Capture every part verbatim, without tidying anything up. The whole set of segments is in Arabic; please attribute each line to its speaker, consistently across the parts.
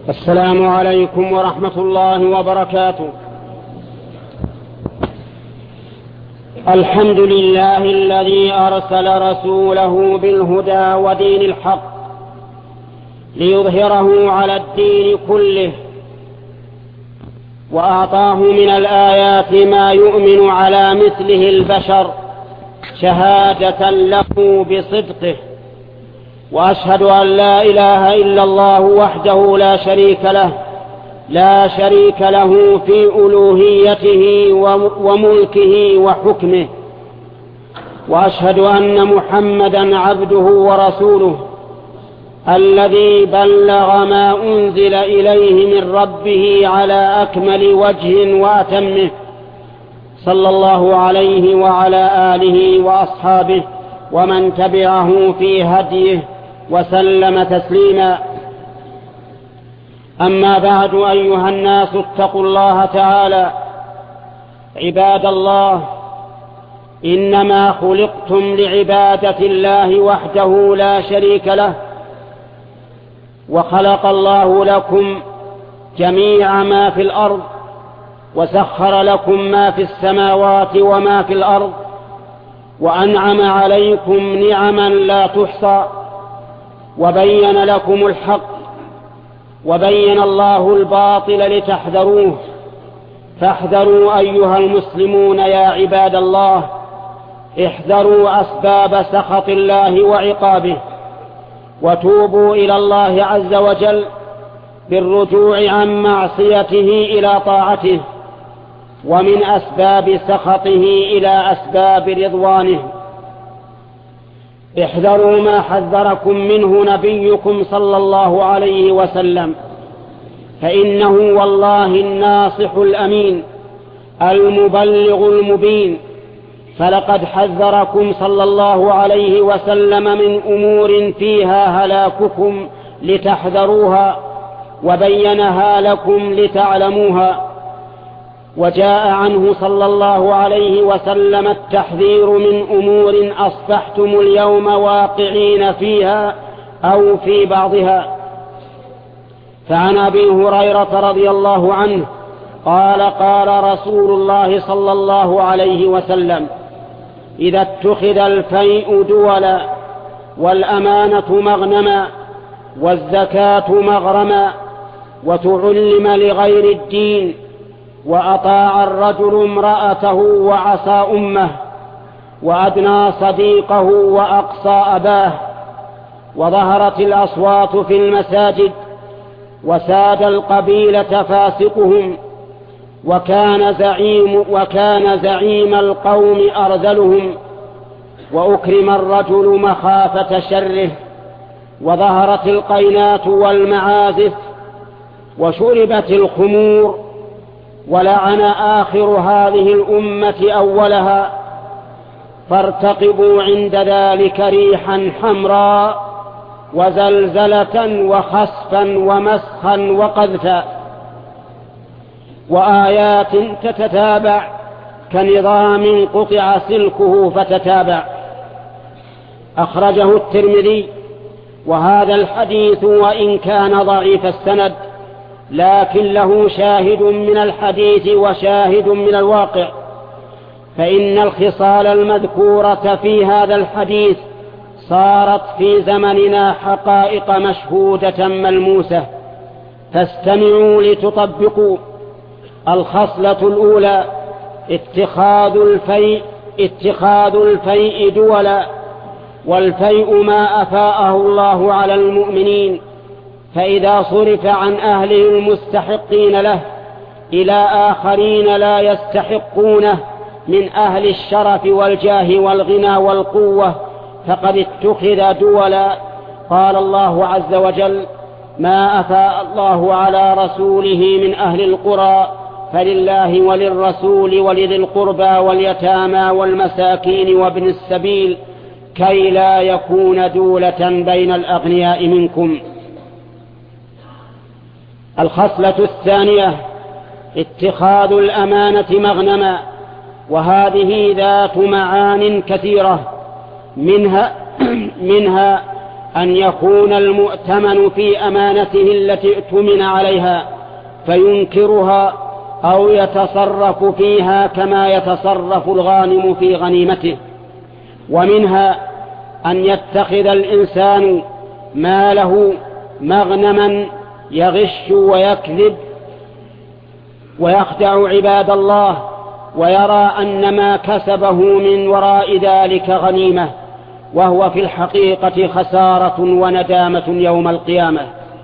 Speaker 1: السلام عليكم ورحمة الله وبركاته. الحمد لله الذي أرسل رسوله بالهدى ودين الحق ليظهره على الدين كله، وأعطاه من الآيات ما يؤمن على مثله البشر شهادة له بصدقه. وأشهد أن لا إله إلا الله وحده لا شريك له لا شريك له في ألوهيته وملكه وحكمه. وأشهد أن محمدا عبده ورسوله الذي بلغ ما أنزل إليه من ربه على أكمل وجه وأتمه، صلى الله عليه وعلى آله وأصحابه ومن تبعه في هديه وسلم تسليما. أما بعد، أيها الناس اتقوا الله تعالى. عباد الله، إنما خلقتم لعبادة الله وحده لا شريك له، وخلق الله لكم جميع ما في الأرض، وسخر لكم ما في السماوات وما في الأرض، وأنعم عليكم نعما لا تحصى، وبين لكم الحق وبين الله الباطل لتحذروه. فاحذروا أيها المسلمون يا عباد الله، احذروا أسباب سخط الله وعقابه، وتوبوا إلى الله عز وجل بالرجوع عن معصيته إلى طاعته، ومن أسباب سخطه إلى أسباب رضوانه. احذروا ما حذركم منه نبيكم صلى الله عليه وسلم، فإنه والله الناصح الأمين المبلغ المبين. فلقد حذركم صلى الله عليه وسلم من أمور فيها هلاككم لتحذروها، وبينها لكم لتعلموها. وجاء عنه صلى الله عليه وسلم التحذير من أمور أصبحتم اليوم واقعين فيها أو في بعضها. فعن أبي هريرة رضي الله عنه قال: قال رسول الله صلى الله عليه وسلم: إذا اتخذ الفيء دولا، والأمانة مغنما، والزكاة مغرما، وتعلم لغير الدين، وأطاع الرجل امرأته وعصى أمه، وأدنى صديقه وأقصى أباه، وظهرت الأصوات في المساجد، وساد القبيلة فاسقهم، وكان زعيم, وكان زعيم القوم أرذلهم، وأكرم الرجل مخافة شره، وظهرت القينات والمعازف، وشربت الخمور، ولعن آخر هذه الأمة أولها. فارتقبوا عند ذلك ريحا حمراء، وزلزلة، وخسفا، ومسخا، وقذفا، وآيات تتتابع كنظام قطع سلكه فتتابع. أخرجه الترمذي. وهذا الحديث وإن كان ضعيف السند، لكن له شاهد من الحديث وشاهد من الواقع، فإن الخصال المذكورة في هذا الحديث صارت في زمننا حقائق مشهودة ملموسة، فاستمعوا لتطبقوا. الخصلة الأولى: اتخاذ الفيء اتخاذ الفيء دولا. والفيء ما أفاءه الله على المؤمنين، فإذا صرف عن أهله المستحقين له إلى آخرين لا يستحقونه من أهل الشرف والجاه والغنى والقوة فقد اتخذ دولا. قال الله عز وجل: ما أفاء الله على رسوله من أهل القرى فلله وللرسول ولذي القربى واليتامى والمساكين وابن السبيل كي لا يكون دولة بين الأغنياء منكم. الخصلة الثانية: اتخاذ الأمانة مغنما. وهذه ذات معان كثيرة، منها منها أن يكون المؤتمن في أمانته التي اؤتمن عليها فينكرها أو يتصرف فيها كما يتصرف الغانم في غنيمته. ومنها أن يتخذ الإنسان ماله مغنما يغش ويكذب ويخدع عباد الله ويرى أن ما كسبه من وراء ذلك غنيمة، وهو في الحقيقة خسارة وندامة يوم القيامة.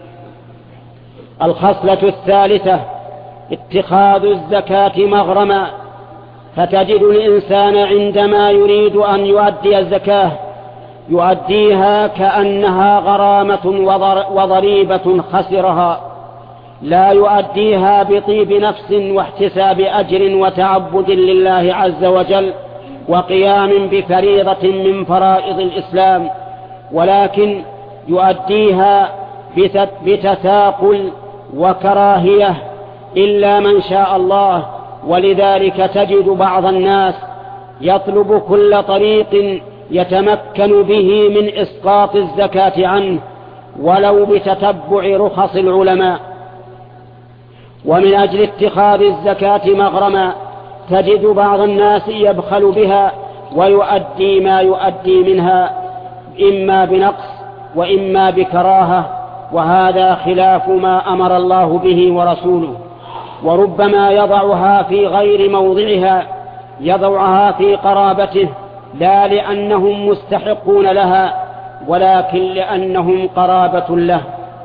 Speaker 1: الخصلة الثالثة اتخاذ الزكاة مغرما، فتجد الإنسان عندما يريد أن يؤدي الزكاة يؤديها كأنها غرامة وضريبة خسرها، لا يؤديها بطيب نفس واحتساب أجر وتعبد لله عز وجل وقيام بفريضة من فرائض الإسلام، ولكن يؤديها بتثاقل وكراهية إلا من شاء الله. ولذلك تجد بعض الناس يطلب كل طريق يتمكن به من إسقاط الزكاة عنه ولو بتتبع رخص العلماء. ومن أجل اتخاذ الزكاة مغرما تجد بعض الناس يبخل بها ويؤدي ما يؤدي منها إما بنقص وإما بكراهة، وهذا خلاف ما أمر الله به ورسوله. وربما يضعها في غير موضعها، يضعها في قرابته لا لأنهم مستحقون لها ولكن لأنهم قرابة له.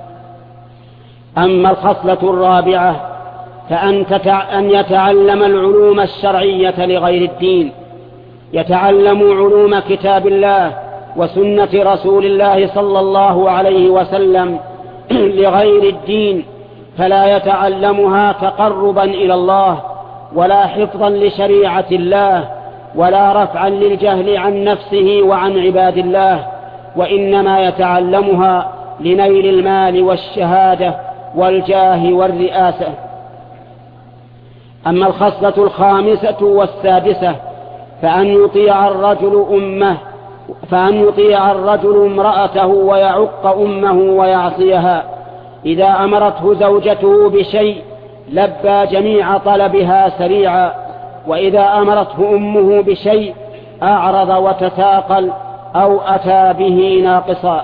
Speaker 1: أما الخصلة الرابعة فأن أن يتعلم العلوم الشرعية لغير الدين، يتعلم علوم كتاب الله وسنة رسول الله صلى الله عليه وسلم لغير الدين، فلا يتعلمها تقربا إلى الله ولا حفظا لشريعة الله ولا رفعا للجهل عن نفسه وعن عباد الله، وإنما يتعلمها لنيل المال والشهادة والجاه والرئاسة. أما الخصلة الخامسة والسادسة فأن يطيع الرجل أمه فأن يطيع الرجل امرأته ويعق أمه ويعصيها. إذا أمرته زوجته بشيء لبى جميع طلبها سريعا، وإذا أمرته أمه بشيء أعرض وتثاقل أو أتى به ناقصا.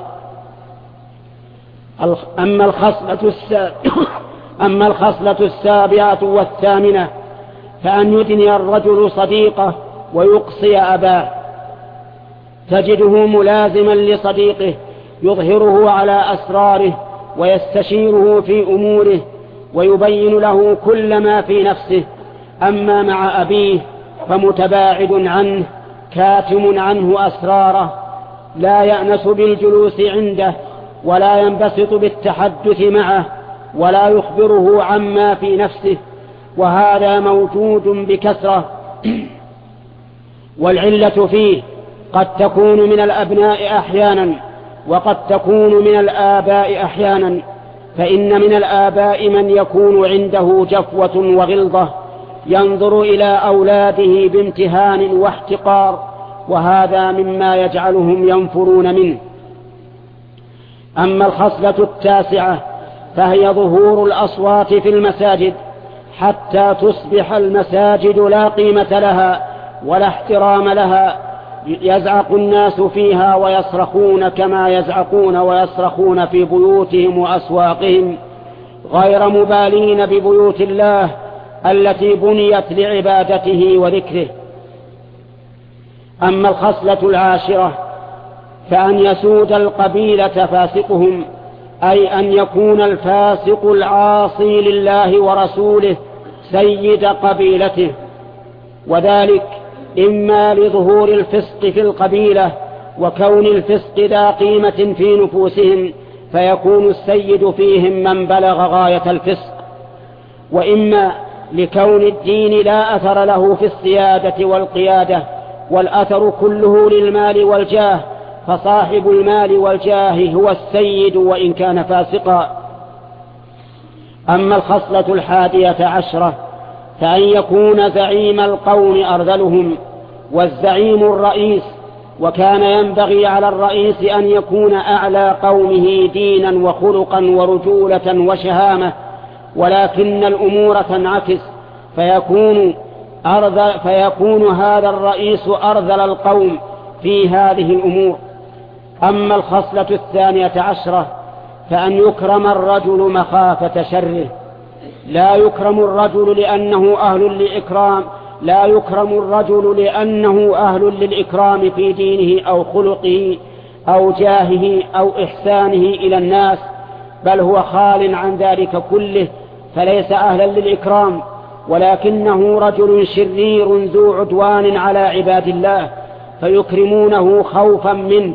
Speaker 1: أما الخصلة الس... أما الخصلة السابعة والثامنة فأن يدني الرجل صديقه ويقصي أباه، تجده ملازما لصديقه يظهره على أسراره ويستشيره في أموره ويبين له كل ما في نفسه. أما مع أبيه فمتباعد عنه كاتم عنه أسراره، لا يأنس بالجلوس عنده ولا ينبسط بالتحدث معه ولا يخبره عما في نفسه، وهذا موجود بكثرة. والعلة فيه قد تكون من الأبناء أحيانا وقد تكون من الآباء أحيانا، فإن من الآباء من يكون عنده جفوة وغلظة ينظر إلى أولاده بامتهان واحتقار، وهذا مما يجعلهم ينفرون منه. أما الخصلة التاسعة فهي ظهور الأصوات في المساجد حتى تصبح المساجد لا قيمة لها ولا احترام لها، يزعق الناس فيها ويصرخون كما يزعقون ويصرخون في بيوتهم وأسواقهم، غير مبالين ببيوت الله التي بنيت لعبادته وذكره. أما الخصلة العاشرة فأن يسود القبيلة فاسقهم، أي أن يكون الفاسق العاصي لله ورسوله سيد قبيلته، وذلك إما لظهور الفسق في القبيلة وكون الفسق ذا قيمة في نفوسهم فيكون السيد فيهم من بلغ غاية الفسق، وإما لكون الدين لا أثر له في السيادة والقيادة، والأثر كله للمال والجاه، فصاحب المال والجاه هو السيد وإن كان فاسقا. أما الخصلة الحادية عشرة فأن يكون زعيم القوم أرذلهم، والزعيم الرئيس وكان ينبغي على الرئيس أن يكون أعلى قومه دينا وخلقا ورجولة وشهامة، ولكن الأمور تنعكس فيكون, أرذل فيكون هذا الرئيس أرذل القوم في هذه الأمور. أما الخصلة الثانية عشرة فأن يكرم الرجل مخافة شره. لا يكرم الرجل لأنه أهل للإكرام لا يكرم الرجل لأنه أهل للإكرام في دينه أو خلقه أو جاهه أو إحسانه إلى الناس، بل هو خال عن ذلك كله فليس أهلا للإكرام، ولكنه رجل شرير ذو عدوان على عباد الله فيكرمونه خوفا منه.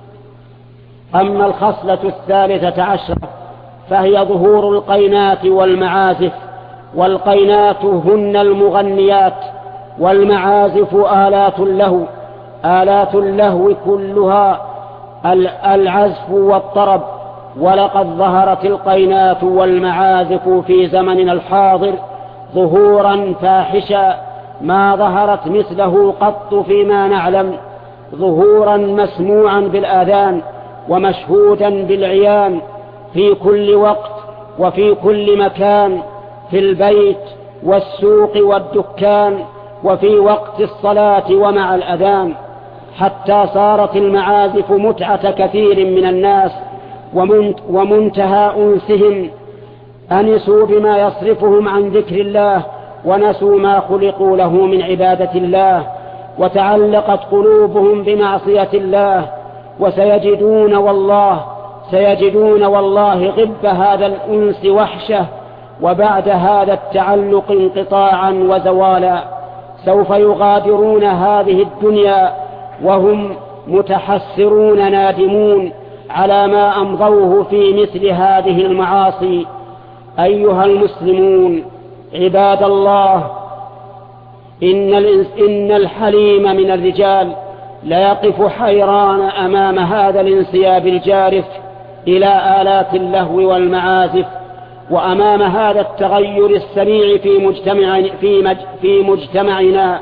Speaker 1: أما الخصلة الثالثة عشرة فهي ظهور القينات والمعازف. والقينات هن المغنيات، والمعازف آلات اللهو. آلات اللهو كلها العزف والطرب، ولقد ظهرت القينات والمعازف في زمننا الحاضر ظهورا فاحشا ما ظهرت مثله قط فيما نعلم، ظهورا مسموعا بالآذان ومشهودا بالعيان في كل وقت وفي كل مكان، في البيت والسوق والدكان وفي وقت الصلاة ومع الأذان، حتى صارت المعازف متعة كثير من الناس ومنتهى أنسهم. أنسوا بما يصرفهم عن ذكر الله ونسوا ما خلقوا له من عبادة الله، وتعلقت قلوبهم بمعصية الله. وسيجدون والله سيجدون والله غب هذا الأنس وحشة، وبعد هذا التعلق انقطاعا وزوالا. سوف يغادرون هذه الدنيا وهم متحسرون نادمون على ما أمضوه في مثل هذه المعاصي. أيها المسلمون عباد الله، إن, إن الحليم من الرجال ليقف حيران أمام هذا الانسياب الجارف إلى آلات اللهو والمعازف، وأمام هذا التغير السريع في, مجتمع في, مج في مجتمعنا.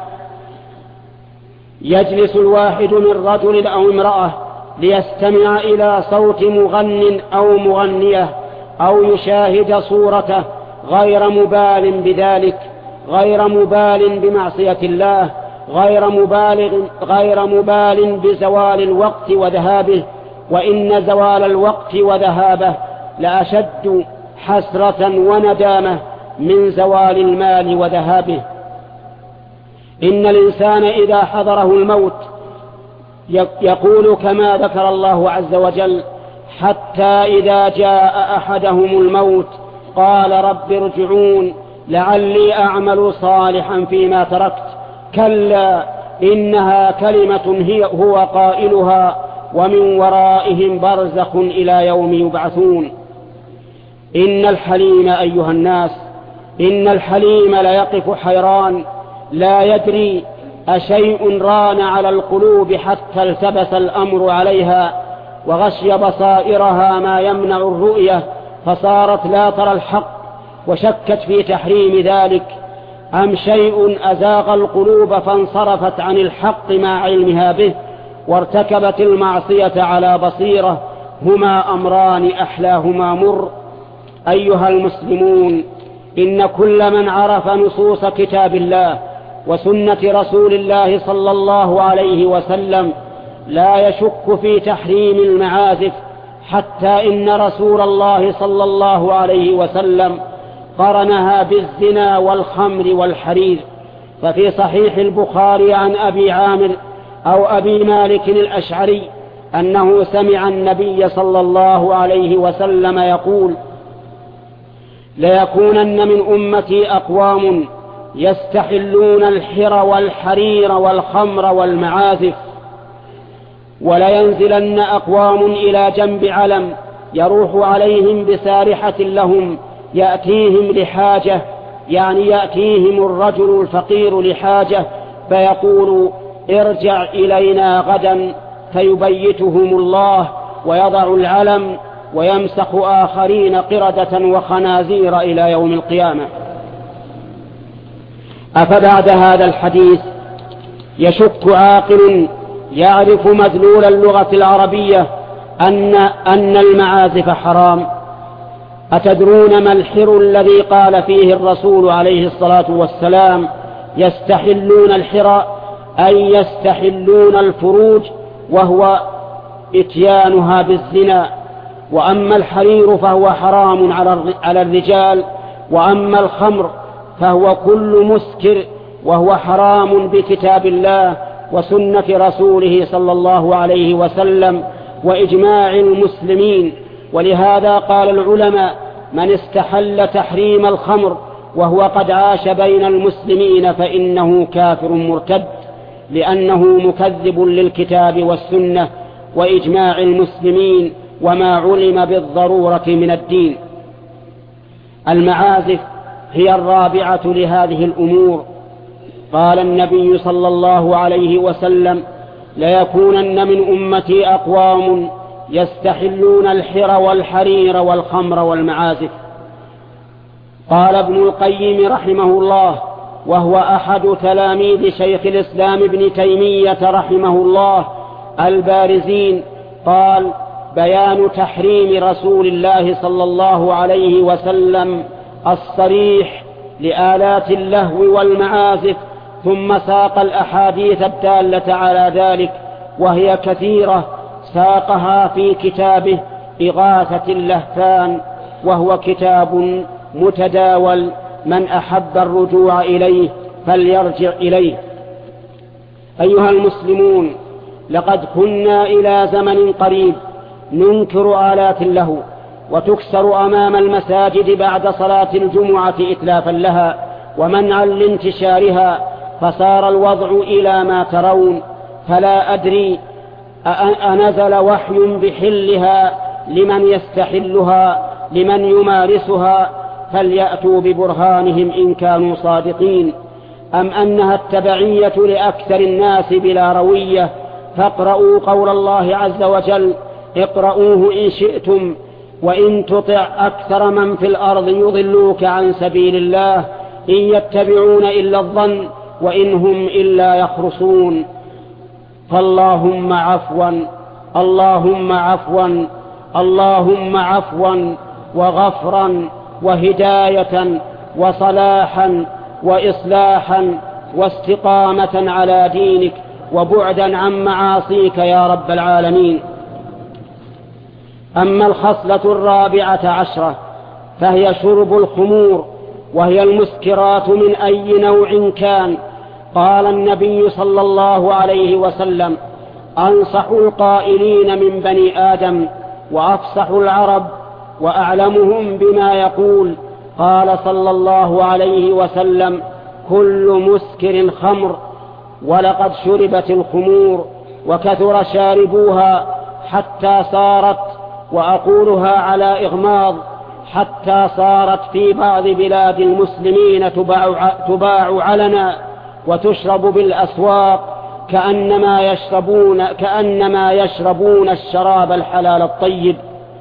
Speaker 1: يجلس الواحد من رجل أو امرأة ليستمع إلى صوت مغن أو مغنية أو يشاهد صورته غير مبال بذلك، غير مبال بمعصية الله، غير مبالغ غير مبال بزوال الوقت وذهابه، وإن زوال الوقت وذهابه لأشد حسرة وندامة من زوال المال وذهابه. إن الإنسان إذا حضره الموت يقول كما ذكر الله عز وجل: حتى إذا جاء أحدهم الموت قال رب ارجعون لعلي أعمل صالحا فيما تركت، كلا إنها كلمة هي هو قائلها ومن ورائهم برزخ إلى يوم يبعثون. إن الحليم أيها الناس إن الحليم ليقف حيران لا يدري أشيء ران على القلوب حتى التبس الأمر عليها وغشي بصائرها ما يمنع الرؤية فصارت لا ترى الحق وشكت في تحريم ذلك، أم شيء أزاغ القلوب فانصرفت عن الحق مع علمها به وارتكبت المعصية على بصيرة، هما أمران أحلاهما مر. أيها المسلمون، إن كل من عرف نصوص كتاب الله وسنة رسول الله صلى الله عليه وسلم لا يشك في تحريم المعازف، حتى إن رسول الله صلى الله عليه وسلم قرنها بالزنا والخمر والحرير. ففي صحيح البخاري عن أبي عامر أو أبي مالك الأشعري أنه سمع النبي صلى الله عليه وسلم يقول: ليكونن من أمتي أقوام يستحلون الحر والحرير والخمر والمعازف، ولينزلن أقوام إلى جنب علم يروح عليهم بسارحة لهم يأتيهم لحاجة، يعني يأتيهم الرجل الفقير لحاجة فيقول: ارجع إلينا غدا، فيبيتهم الله ويضع العلم ويمسخ آخرين قردة وخنازير إلى يوم القيامة. أفبعد هذا الحديث يشك عاقل يعرف مدلول اللغة العربية أن, أن المعازف حرام. أتدرون ما الحر الذي قال فيه الرسول عليه الصلاة والسلام يستحلون الحر، أي يستحلون الفروج، وهو إتيانها بالزنا. وأما الحرير فهو حرام على الرجال، وأما الخمر فهو كل مسكر، وهو حرام بكتاب الله وسنة رسوله صلى الله عليه وسلم وإجماع المسلمين. ولهذا قال العلماء: من استحل تحريم الخمر وهو قد عاش بين المسلمين فإنه كافر مرتد، لأنه مكذب للكتاب والسنة وإجماع المسلمين وما علم بالضرورة من الدين. المعازف هي الرابعة لهذه الأمور. قال النبي صلى الله عليه وسلم: ليكونن من أمتي أقوام يستحلون الحر والحرير والخمر والمعازف. قال ابن القيم رحمه الله، وهو أحد تلاميذ شيخ الإسلام ابن تيمية رحمه الله البارزين، قال: بيان تحريم رسول الله صلى الله عليه وسلم الصريح لآلات اللهو والمعازف، ثم ساق الأحاديث الدالة على ذلك وهي كثيرة، ساقها في كتابه إغاثة اللهفان، وهو كتاب متداول، من أحب الرجوع إليه فليرجع إليه. أيها المسلمون، لقد كنا إلى زمن قريب ننكر آلات اللهو وتكسر أمام المساجد بعد صلاة الجمعة إتلافا لها ومنعا لانتشارها، فصار الوضع إلى ما ترون. فلا أدري أنزل وحي بحلها لمن يستحلها لمن يمارسها، فليأتوا ببرهانهم إن كانوا صادقين، أم أنها التبعية لأكثر الناس بلا روية. فاقرؤوا قول الله عز وجل: اقرؤوه إن شئتم وإن تطع أكثر من في الأرض يضلوك عن سبيل الله إن يتبعون إلا الظن وإن هم إلا يخرصون. فاللهم عفوا اللهم عفوا اللهم عفوا وغفرا وهداية وصلاحا وإصلاحا واستقامة على دينك وبعدا عن معاصيك يا رب العالمين. أما الخصلة الرابعة عشرة فهي شرب الخمور، وهي المسكرات من أي نوع كان. قال النبي صلى الله عليه وسلم: أنصح القائلين من بني آدم وأفصح العرب وأعلمهم بما يقول. قال صلى الله عليه وسلم: كل مسكر خمر، ولقد شربت الخمور وكثر شاربوها حتى صارت، وأقولها على إغماض، حتى صارت في بعض بلاد المسلمين تباع, تباع علنا وتشرب بالأسواق كأنما يشربون, كأنما يشربون الشراب الحلال الطيب.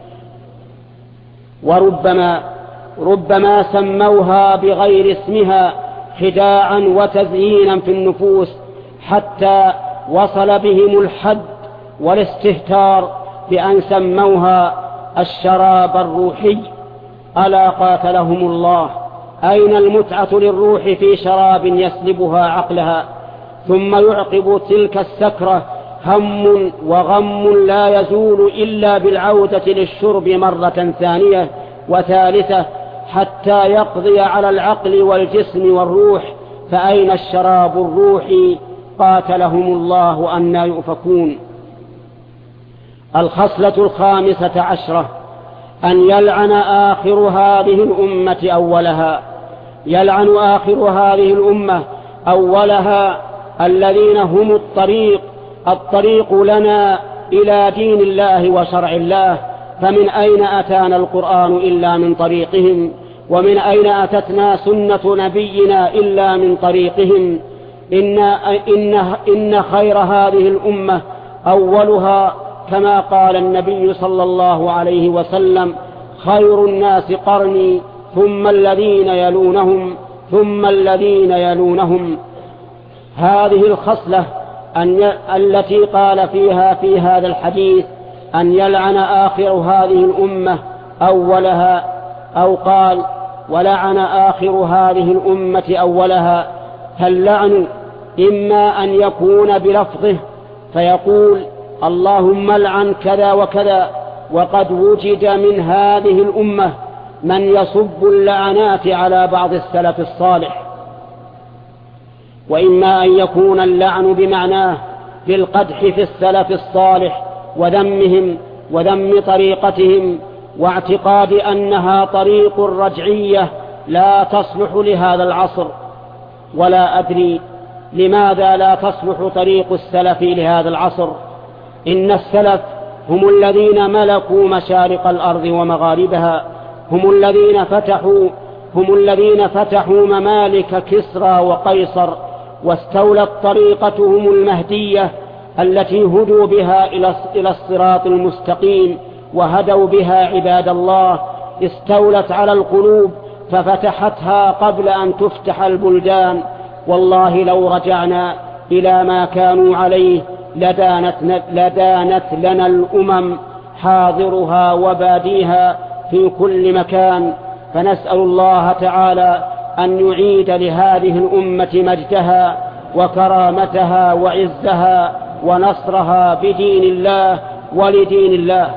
Speaker 1: وربما ربما سموها بغير اسمها خداعا وتزيينا في النفوس، حتى وصل بهم الحد والاستهتار بأن سموها الشراب الروحي. ألا قاتلهم الله، أين المتعة للروح في شراب يسلبها عقلها؟ ثم يعقب تلك السكرة هم وغم لا يزول إلا بالعودة للشرب مرة ثانية وثالثة حتى يقضي على العقل والجسم والروح. فأين الشراب الروحي؟ قاتلهم الله أنى يؤفكون. الخصلة الخامسة عشرة أن يلعن آخر هذه الأمة أولها. يلعن آخر هذه الأمة أولها الذين هم الطريق الطريق لنا إلى دين الله وشرع الله. فمن أين أتانا القرآن إلا من طريقهم؟ ومن أين أتتنا سنة نبينا إلا من طريقهم؟ إن, إن, إن خير هذه الأمة أولها، كما قال النبي صلى الله عليه وسلم: خير الناس قرني ثم الذين يلونهم ثم الذين يلونهم. هذه الخصلة أن ي... التي قال فيها في هذا الحديث أن يلعن آخر هذه الأمة أولها، أو قال ولعن آخر هذه الأمة أولها. فاللعن إما أن يكون بلفظه فيقول اللهم لعن كذا وكذا، وقد وجد من هذه الأمة من يصب اللعنات على بعض السلف الصالح. وإما أن يكون اللعن بمعناه بالقدح في السلف الصالح وذمهم وذم طريقتهم، واعتقاد أنها طريق رجعية لا تصلح لهذا العصر. ولا أدري لماذا لا تصلح طريق السلف لهذا العصر. إن السلف هم الذين ملكوا مشارق الأرض ومغاربها، هم الذين فتحوا هم الذين فتحوا ممالك كسرى وقيصر، واستولت طريقتهم المهدية التي هدوا بها إلى الصراط المستقيم وهدوا بها عباد الله، استولت على القلوب ففتحتها قبل أن تفتح البلدان. والله لو رجعنا إلى ما كانوا عليه لدانت, لدانت لنا الأمم حاضرها وباديها في كل مكان. فنسأل الله تعالى أن يعيد لهذه الأمة مجدها وكرامتها وعزها ونصرها بدين الله ولدين الله.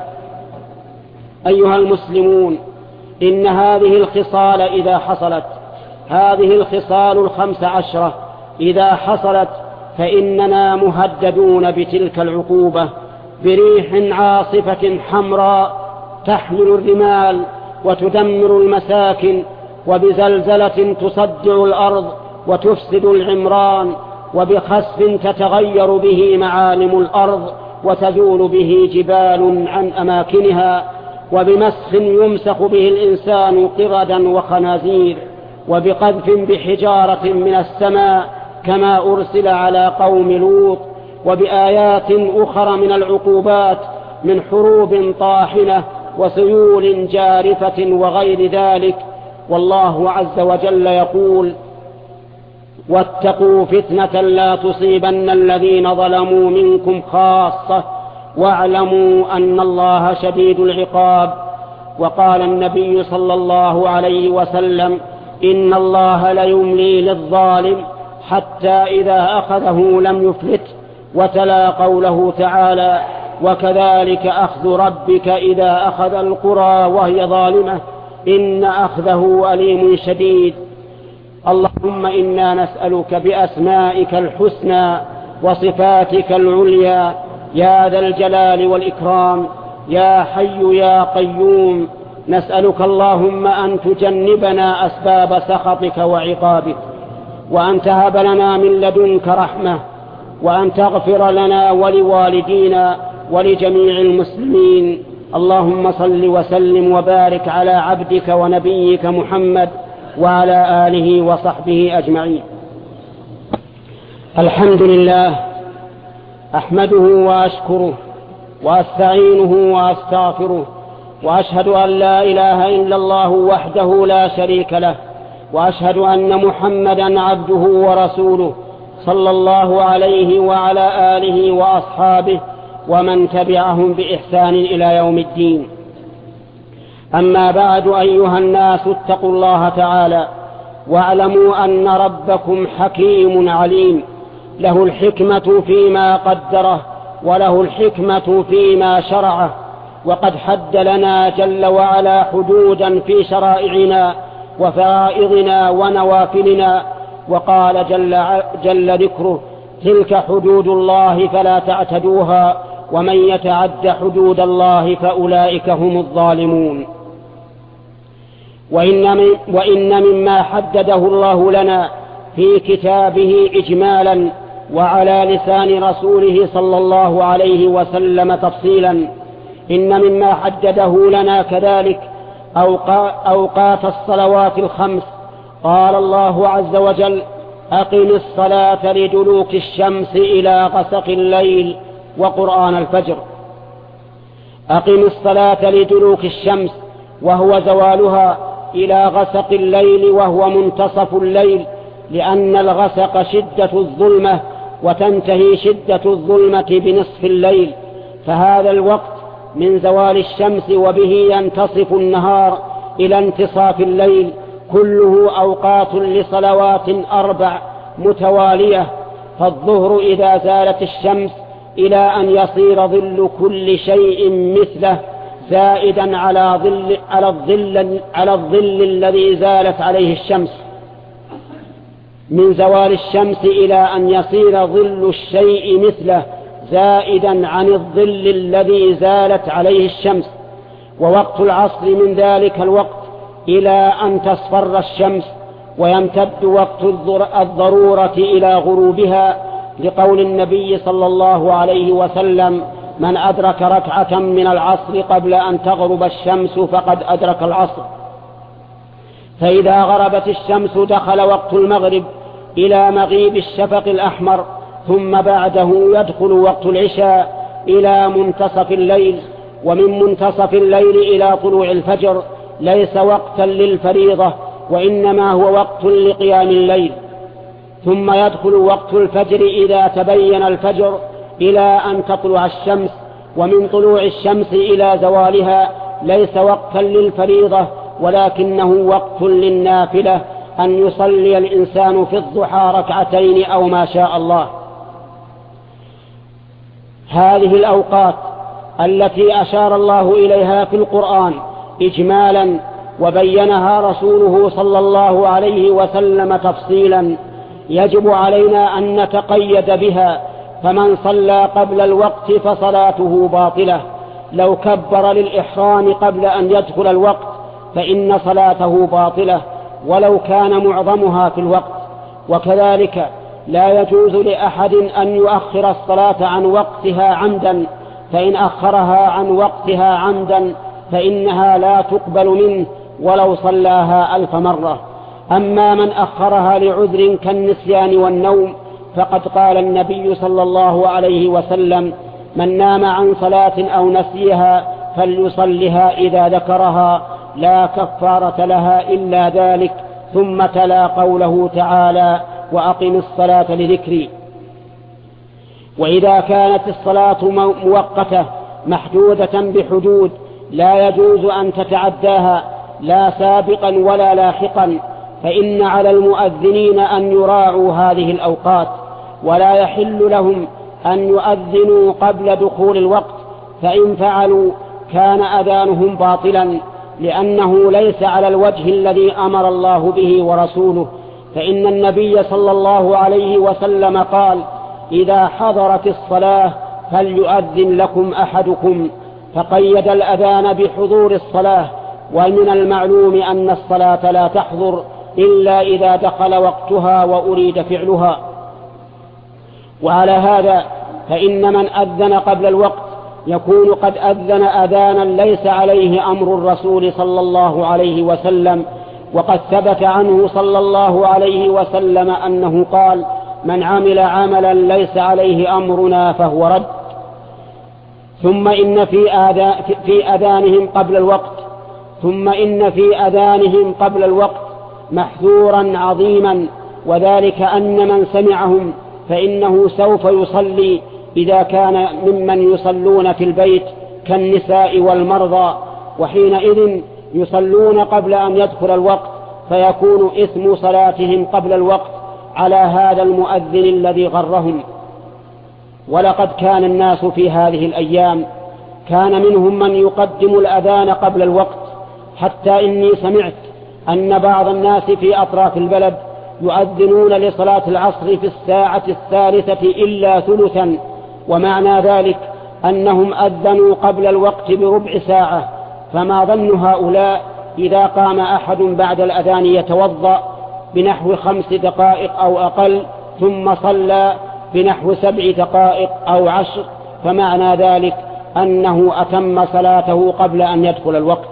Speaker 1: أيها المسلمون، إن هذه الخصال إذا حصلت هذه الخصال الخمس عشرة إذا حصلت فإننا مهددون بتلك العقوبة، بريح عاصفة حمراء تحمل الرمال وتدمر المساكن، وبزلزلة تصدع الأرض وتفسد العمران، وبخسف تتغير به معالم الأرض وتزول به جبال عن أماكنها، وبمسخ يمسخ به الإنسان قردا وخنازير، وبقذف بحجارة من السماء كما أرسل على قوم لوط، وبآيات أخرى من العقوبات من حروب طاحنة وسيول جارفة وغير ذلك. والله عز وجل يقول: واتقوا فتنة لا تصيبن الذين ظلموا منكم خاصة واعلموا أن الله شديد العقاب. وقال النبي صلى الله عليه وسلم: إن الله ليملي للظالم حتى إذا أخذه لم يفلت. وتلا قوله تعالى: وكذلك أخذ ربك إذا أخذ القرى وهي ظالمة إن أخذه أليم شديد. اللهم إنا نسألك بأسمائك الحسنى وصفاتك العليا يا ذا الجلال والإكرام يا حي يا قيوم، نسألك اللهم أن تجنبنا أسباب سخطك وعقابك، وأن تهب لنا من لدنك رحمة، وأن تغفر لنا ولوالدينا ولجميع المسلمين. اللهم صل وسلم وبارك على عبدك ونبيك محمد وعلى آله وصحبه أجمعين. الحمد لله، أحمده وأشكره وأستعينه وأستغفره، وأشهد أن لا إله إلا الله وحده لا شريك له، وأشهد أن محمدا عبده ورسوله صلى الله عليه وعلى آله وأصحابه ومن تبعهم بإحسان إلى يوم الدين. أما بعد، أيها الناس، اتقوا الله تعالى واعلموا أن ربكم حكيم عليم، له الحكمة فيما قدره وله الحكمة فيما شرعه، وقد حد لنا جل وعلا حدودا في شرائعنا وفرائضنا ونوافلنا، وقال جل, جل ذكره: تلك حدود الله فلا تعتدوها ومن يتعد حدود الله فأولئك هم الظالمون. وإن, من وإن مما حدده الله لنا في كتابه إجمالا وعلى لسان رسوله صلى الله عليه وسلم تفصيلا، إن مما حدده لنا كذلك أوقات الصلوات الخمس. قال الله عز وجل: أقم الصلاة لدلوك الشمس إلى غسق الليل وقرآن الفجر. أقم الصلاة لدلوك الشمس وهو زوالها إلى غسق الليل وهو منتصف الليل، لأن الغسق شدة الظلمة وتنتهي شدة الظلمة بنصف الليل، فهذا الوقت من زوال الشمس وبه ينتصف النهار إلى انتصاف الليل كله أوقات لصلوات أربع متوالية. فالظهر إذا زالت الشمس إلى أن يصير ظل كل شيء مثله زائدا على ظل على الظل على الظل الذي زالت عليه الشمس، من زوال الشمس إلى أن يصير ظل الشيء مثله زائدا عن الظل الذي زالت عليه الشمس. ووقت العصر من ذلك الوقت إلى أن تصفر الشمس، ويمتد وقت الضرورة إلى غروبها، لقول النبي صلى الله عليه وسلم: من أدرك ركعة من العصر قبل أن تغرب الشمس فقد أدرك العصر. فإذا غربت الشمس دخل وقت المغرب إلى مغيب الشفق الأحمر، ثم بعده يدخل وقت العشاء إلى منتصف الليل، ومن منتصف الليل إلى طلوع الفجر ليس وقتا للفريضة، وإنما هو وقت لقيام الليل. ثم يدخل وقت الفجر إذا تبين الفجر إلى أن تطلع الشمس، ومن طلوع الشمس إلى زوالها ليس وقتا للفريضة، ولكنه وقت للنافلة، أن يصلي الإنسان في الضحى ركعتين أو ما شاء الله. هذه الأوقات التي أشار الله إليها في القرآن إجمالا وبينها رسوله صلى الله عليه وسلم تفصيلا، يجب علينا أن نتقيد بها. فمن صلى قبل الوقت فصلاته باطلة، لو كبر للإحرام قبل أن يدخل الوقت فإن صلاته باطلة ولو كان معظمها في الوقت. وكذلك لا يجوز لأحد أن يؤخر الصلاة عن وقتها عمدا، فإن أخرها عن وقتها عمدا فإنها لا تقبل منه ولو صلاها ألف مرة. أما من أخرها لعذر كالنسيان والنوم فقد قال النبي صلى الله عليه وسلم: من نام عن صلاة أو نسيها فليصلها إذا ذكرها، لا كفارة لها إلا ذلك. ثم تلا قوله تعالى: وأقم الصلاة لذكري. وإذا كانت الصلاة مؤقتة محدودة بحدود لا يجوز أن تتعداها لا سابقا ولا لاحقا، فإن على المؤذنين أن يراعوا هذه الأوقات، ولا يحل لهم أن يؤذنوا قبل دخول الوقت، فإن فعلوا كان أذانهم باطلا، لأنه ليس على الوجه الذي أمر الله به ورسوله. فإن النبي صلى الله عليه وسلم قال: إذا حضرت الصلاة فليؤذن لكم أحدكم، فقيد الأذان بحضور الصلاة. ومن المعلوم أن الصلاة لا تحضر إلا إذا دخل وقتها وأريد فعلها. وعلى هذا فإن من أذن قبل الوقت يكون قد أذن أذانا ليس عليه أمر الرسول صلى الله عليه وسلم، وقد ثبت عنه صلى الله عليه وسلم أنه قال: من عمل عملا ليس عليه أمرنا فهو رد. ثم إن في, آذان في أذانهم قبل الوقت ثم إن في أذانهم قبل الوقت محذورا عظيما، وذلك أن من سمعهم فإنه سوف يصلي إذا كان ممن يصلون في البيت كالنساء والمرضى، وحينئذ يصلون قبل أن يدخل الوقت، فيكون إثم صلاتهم قبل الوقت على هذا المؤذن الذي غرهم. ولقد كان الناس في هذه الأيام كان منهم من يقدم الأذان قبل الوقت، حتى إني سمعت أن بعض الناس في أطراف البلد يؤذنون لصلاة العصر في الساعة الثالثة إلا ثلثا، ومعنى ذلك أنهم أذنوا قبل الوقت بربع ساعة. فما ظن هؤلاء إذا قام أحد بعد الأذان يتوضأ بنحو خمس دقائق أو أقل ثم صلى بنحو سبع دقائق أو عشر، فمعنى ذلك أنه أتم صلاته قبل أن يدخل الوقت.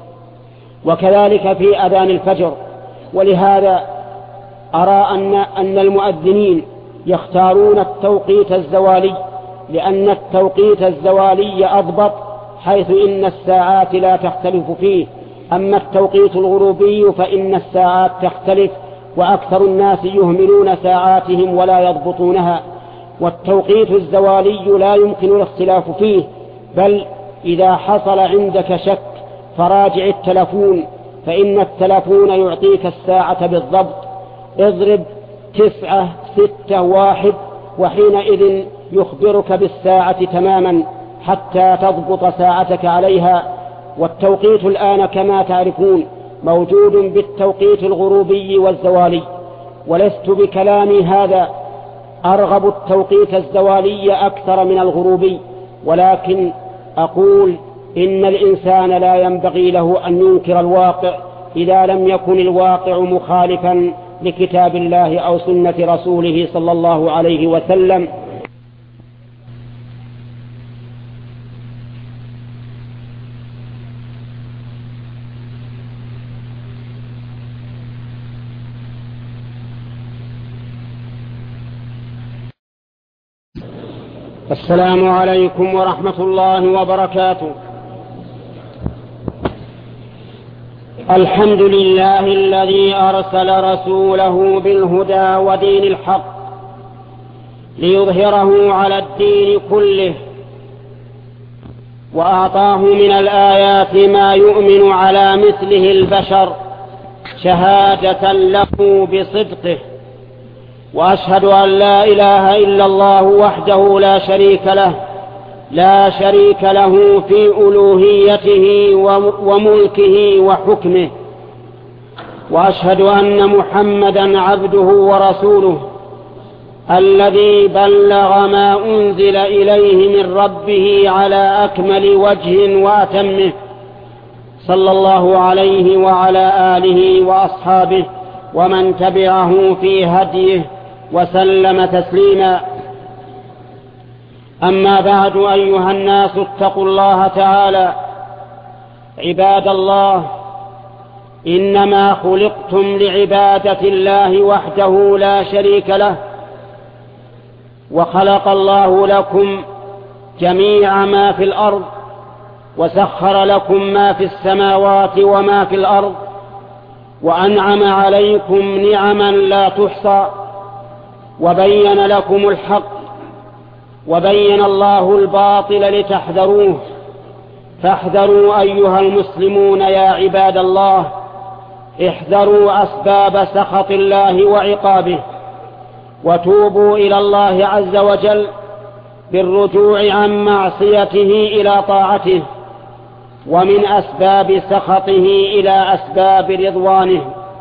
Speaker 1: وكذلك في أذان الفجر. ولهذا أرى أن, أن المؤذنين يختارون التوقيت الزوالي، لأن التوقيت الزوالي أضبط، حيث إن الساعات لا تختلف فيه. أما التوقيت الغروبي فإن الساعات تختلف، وأكثر الناس يهملون ساعاتهم ولا يضبطونها. والتوقيت الزوالي لا يمكن الاختلاف فيه، بل إذا حصل عندك شك فراجع التلفون، فإن التلفون يعطيك الساعة بالضبط. اضرب تسعة ستة واحد وحينئذ يخبرك بالساعة تماما حتى تضبط ساعتك عليها. والتوقيت الآن كما تعرفون موجود بالتوقيت الغروبي والزوالي، ولست بكلامي هذا أرغب التوقيت الزوالي أكثر من الغروبي، ولكن أقول إن الإنسان لا ينبغي له أن ينكر الواقع إذا لم يكن الواقع مخالفا لكتاب الله أو سنة رسوله صلى الله عليه وسلم. السلام عليكم ورحمة الله وبركاته. الحمد لله الذي أرسل رسوله بالهدى ودين الحق ليظهره على الدين كله، وأعطاه من الآيات ما يؤمن على مثله البشر شهادة له بصدقه. وأشهد أن لا إله إلا الله وحده لا شريك له لا شريك له في ألوهيته وملكه وحكمه. وأشهد أن محمدا عبده ورسوله الذي بلغ ما أنزل إليه من ربه على أكمل وجه وأتمه، صلى الله عليه وعلى آله وأصحابه ومن تبعه في هديه وسلم تسليما. أما بعد، أيها الناس اتقوا الله تعالى. عباد الله، إنما خلقتم لعبادة الله وحده لا شريك له، وخلق الله لكم جميع ما في الأرض، وسخر لكم ما في السماوات وما في الأرض، وأنعم عليكم نعما لا تحصى، وبين لكم الحق، وبين الله الباطل لتحذروه. فاحذروا أيها المسلمون يا عباد الله، احذروا أسباب سخط الله وعقابه، وتوبوا إلى الله عز وجل بالرجوع عن معصيته إلى طاعته، ومن أسباب سخطه إلى أسباب رضوانه.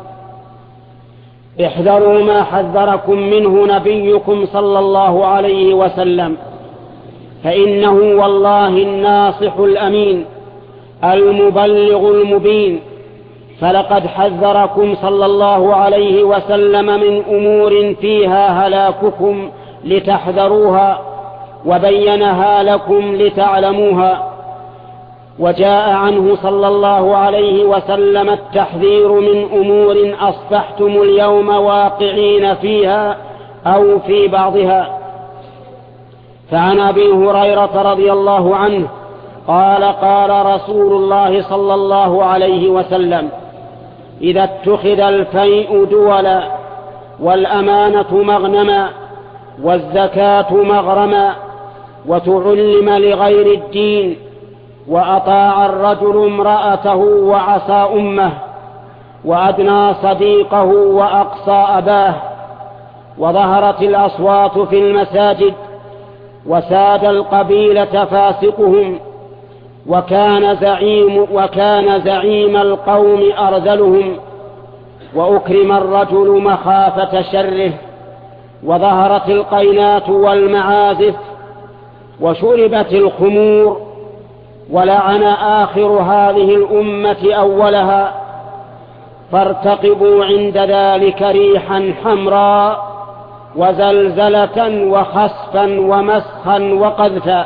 Speaker 1: احذروا ما حذركم منه نبيكم صلى الله عليه وسلم، فإنه والله الناصح الأمين المبلغ المبين. فلقد حذركم صلى الله عليه وسلم من أمور فيها هلاككم لتحذروها، وبينها لكم لتعلموها. وجاء عنه صلى الله عليه وسلم التحذير من أمور أصبحتم اليوم واقعين فيها أو في بعضها. فعن أبي هريرة رضي الله عنه قال: قال رسول الله صلى الله عليه وسلم: إذا اتخذ الفيء دولا، والأمانة مغنما، والزكاة مغرما، وتعلم لغير الدين، وأطاع الرجل امرأته وعصى أمه، وأدنى صديقه وأقصى أباه، وظهرت الأصوات في المساجد، وساد القبيلة فاسقهم، وكان زعيم, وكان زعيم القوم أرذلهم، وأكرم الرجل مخافة شره، وظهرت القينات والمعازف، وشربت الخمور، ولعن آخر هذه الأمة أولها. فارتقبوا عند ذلك ريحا حمراء، وزلزلة، وخسفا، ومسخا، وقذفا،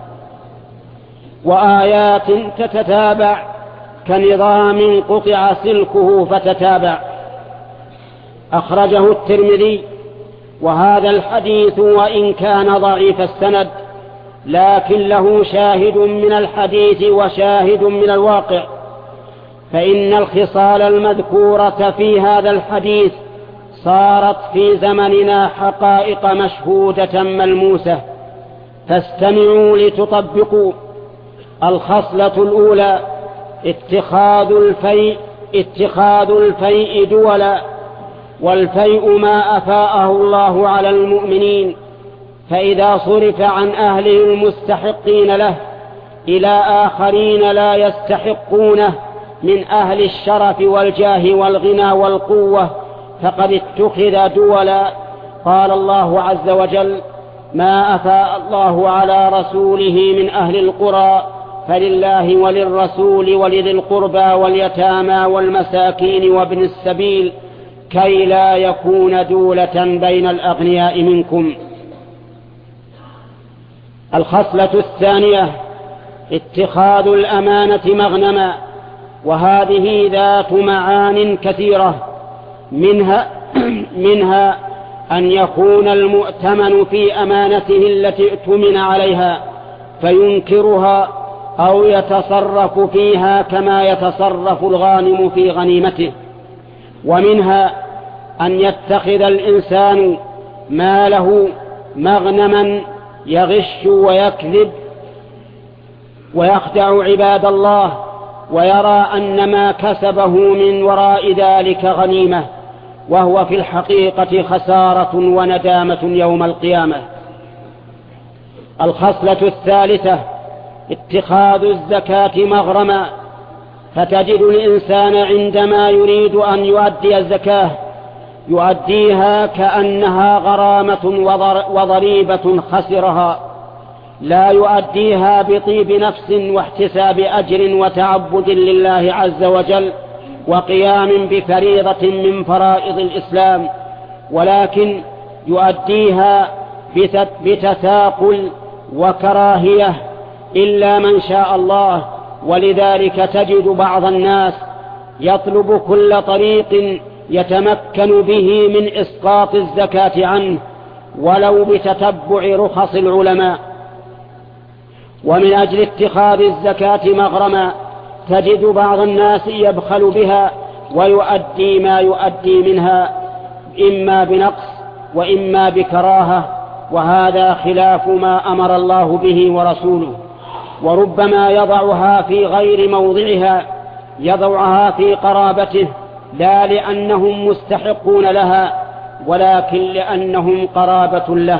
Speaker 1: وآيات تتتابع كنظام قطع سلكه فتتابع. أخرجه الترمذي. وهذا الحديث وإن كان ضعيف السند لكن له شاهد من الحديث وشاهد من الواقع، فإن الخصال المذكورة في هذا الحديث صارت في زمننا حقائق مشهودة ملموسة، فاستمعوا لتطبقوا. الخصلة الأولى اتخاذ الفيء اتخاذ الفيء دولا، والفيء ما أفاءه الله على المؤمنين، فإذا صرف عن أهله المستحقين له إلى آخرين لا يستحقونه من أهل الشرف والجاه والغنى والقوة فقد اتخذ دولا. قال الله عز وجل: ما أفاء الله على رسوله من أهل القرى فلله وللرسول ولذي القربى واليتامى والمساكين وابن السبيل كي لا يكون دولة بين الأغنياء منكم. الخصلة الثانية اتخاذ الأمانة مغنما، وهذه ذات معان كثيرة، منها منها أن يكون المؤتمن في أمانته التي ائتمن عليها فينكرها أو يتصرف فيها كما يتصرف الغانم في غنيمته، ومنها أن يتخذ الإنسان ماله مغنما يغش ويكذب ويخدع عباد الله ويرى أن ما كسبه من وراء ذلك غنيمة، وهو في الحقيقة خسارة وندامة يوم القيامة. الخصلة الثالثة اتخاذ الزكاة مغرما، فتجد الإنسان عندما يريد أن يؤدي الزكاة يؤديها كأنها غرامة وضريبة خسرها، لا يؤديها بطيب نفس واحتساب أجر وتعبد لله عز وجل وقيام بفريضة من فرائض الإسلام، ولكن يؤديها بتثاقل وكراهية إلا من شاء الله. ولذلك تجد بعض الناس يطلب كل طريق يتمكن به من إسقاط الزكاة عنه ولو بتتبع رخص العلماء. ومن أجل اتخاذ الزكاة مغرما تجد بعض الناس يبخل بها ويؤدي ما يؤدي منها إما بنقص وإما بكراهة، وهذا خلاف ما أمر الله به ورسوله. وربما يضعها في غير موضعها، يضعها في قرابته لا لأنهم مستحقون لها ولكن لأنهم قرابة له.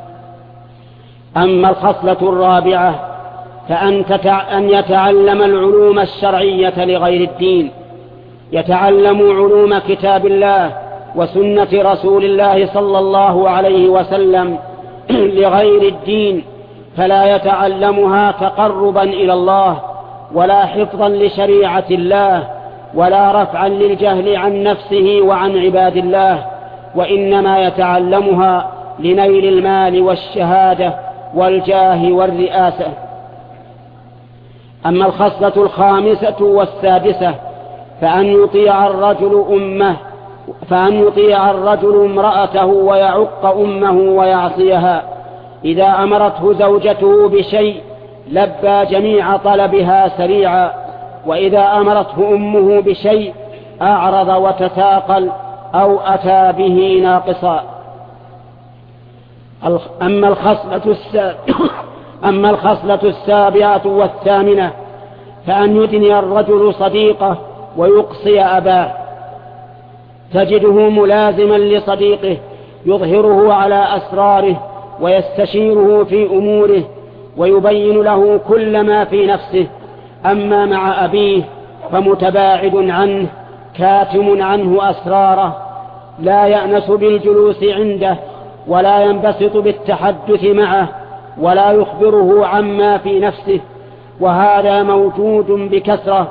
Speaker 1: أما الخصلة الرابعة فأن يتعلم العلوم الشرعية لغير الدين، يتعلم علوم كتاب الله وسنة رسول الله صلى الله عليه وسلم لغير الدين، فلا يتعلمها تقربا إلى الله ولا حفظا لشريعة الله ولا رفعا للجهل عن نفسه وعن عباد الله، وإنما يتعلمها لنيل المال والشهادة والجاه والرئاسة. أما الخصلة الخامسة والسادسة فأن يطيع الرجل أمه فأن يطيع الرجل امرأته ويعق أمه ويعصيها. إذا أمرته زوجته بشيء لبى جميع طلبها سريعا، وإذا أمرته أمه بشيء أعرض وتثاقل أو أتى به ناقصا. أما الخصلة الس... أما الخصلة السابعة والثامنة فأن يدني الرجل صديقه ويقصي أباه، تجده ملازما لصديقه يظهره على أسراره ويستشيره في أموره ويبين له كل ما في نفسه، أما مع أبيه فمتباعد عنه كاتم عنه أسراره، لا يأنس بالجلوس عنده ولا ينبسط بالتحدث معه ولا يخبره عما في نفسه، وهذا موجود بكثرة.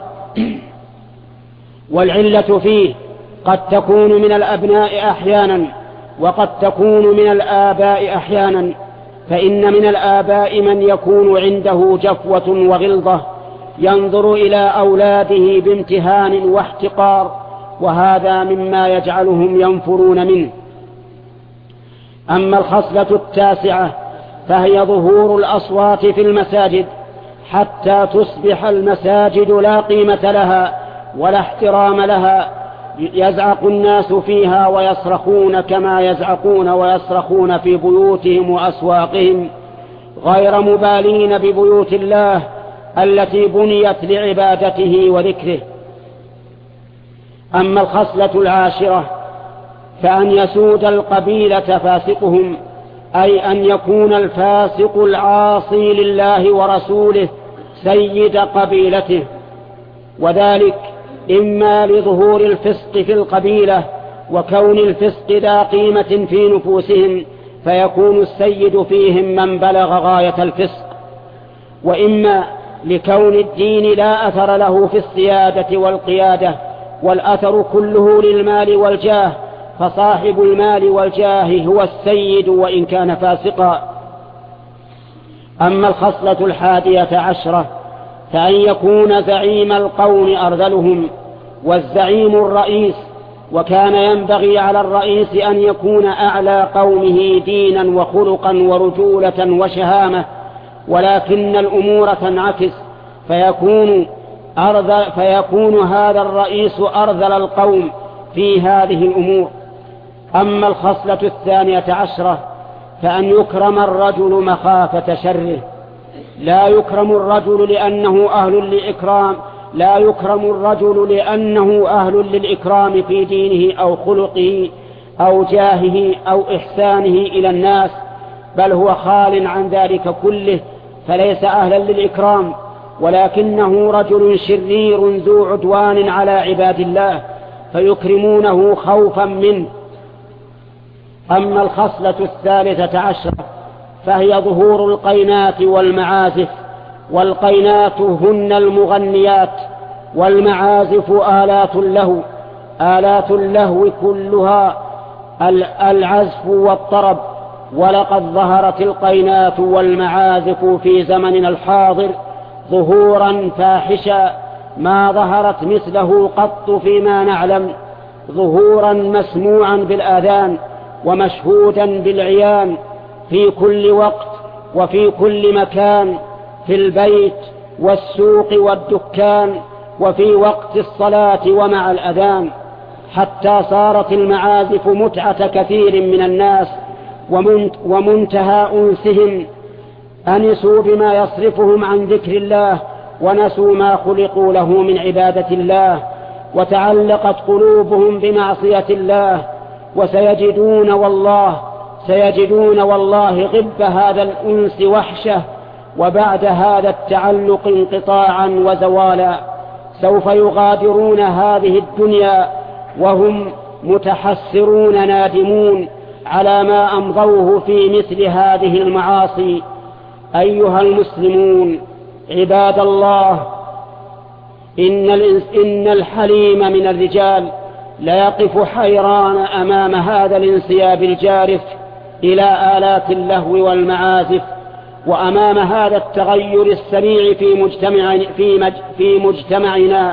Speaker 1: والعلة فيه قد تكون من الأبناء أحيانا وقد تكون من الآباء أحيانا، فإن من الآباء من يكون عنده جفوة وغلظة ينظر إلى أولاده بامتهان واحتقار، وهذا مما يجعلهم ينفرون منه. أما الخصلة التاسعة فهي ظهور الأصوات في المساجد حتى تصبح المساجد لا قيمة لها ولا احترام لها، يزعق الناس فيها ويصرخون كما يزعقون ويصرخون في بيوتهم وأسواقهم، غير مبالين ببيوت الله التي بنيت لعبادته وذكره. أما الخصلة العاشرة فأن يسود القبيلة فاسقهم، أي أن يكون الفاسق العاصي لله ورسوله سيد قبيلته، وذلك إما لظهور الفسق في القبيلة وكون الفسق ذا قيمة في نفوسهم فيكون السيد فيهم من بلغ غاية الفسق، وإما لكون الدين لا أثر له في السيادة والقيادة، والأثر كله للمال والجاه، فصاحب المال والجاه هو السيد وإن كان فاسقا. أما الخصلة الحادية عشرة فأن يكون زعيم القوم أرذلهم، والزعيم الرئيس، وكان ينبغي على الرئيس أن يكون أعلى قومه دينا وخلقا ورجولة وشهامة، ولكن الأمور تنعكس فيكون, أرذل فيكون هذا الرئيس أرذل القوم في هذه الأمور. أما الخصلة الثانية عشرة فأن يكرم الرجل مخافة شره، لا يكرم الرجل لأنه أهل للإكرام لا يكرم الرجل لأنه أهل للإكرام في دينه أو خلقه أو جاهه أو إحسانه إلى الناس، بل هو خال عن ذلك كله فليس أهلا للإكرام، ولكنه رجل شرير ذو عدوان على عباد الله فيكرمونه خوفا منه. أما الخصلة الثالثة عشرة فهي ظهور القينات والمعازف، والقينات هن المغنيات، والمعازف آلات اللهو آلات اللهو كلها العزف والطرب، ولقد ظهرت القينات والمعازف في زمننا الحاضر ظهورا فاحشا ما ظهرت مثله قط فيما نعلم، ظهورا مسموعا بالآذان ومشهودا بالعيان في كل وقت وفي كل مكان، في البيت والسوق والدكان وفي وقت الصلاة ومع الأذان، حتى صارت المعازف متعة كثير من الناس ومنتهى أنسهم، أنسوا بما يصرفهم عن ذكر الله ونسوا ما خلقوا له من عبادة الله، وتعلقت قلوبهم بمعصية الله، وسيجدون والله سيجدون والله غب هذا الأنس وحشة، وبعد هذا التعلق انقطاعا وزوالا، سوف يغادرون هذه الدنيا وهم متحسرون نادمون على ما أمضوه في مثل هذه المعاصي. أيها المسلمون عباد الله، إن, إن الحليم من الرجال ليقف حيران أمام هذا الانسياب الجارف إلى آلات اللهو والمعازف، وأمام هذا التغير السريع في, مجتمع في, مج في مجتمعنا.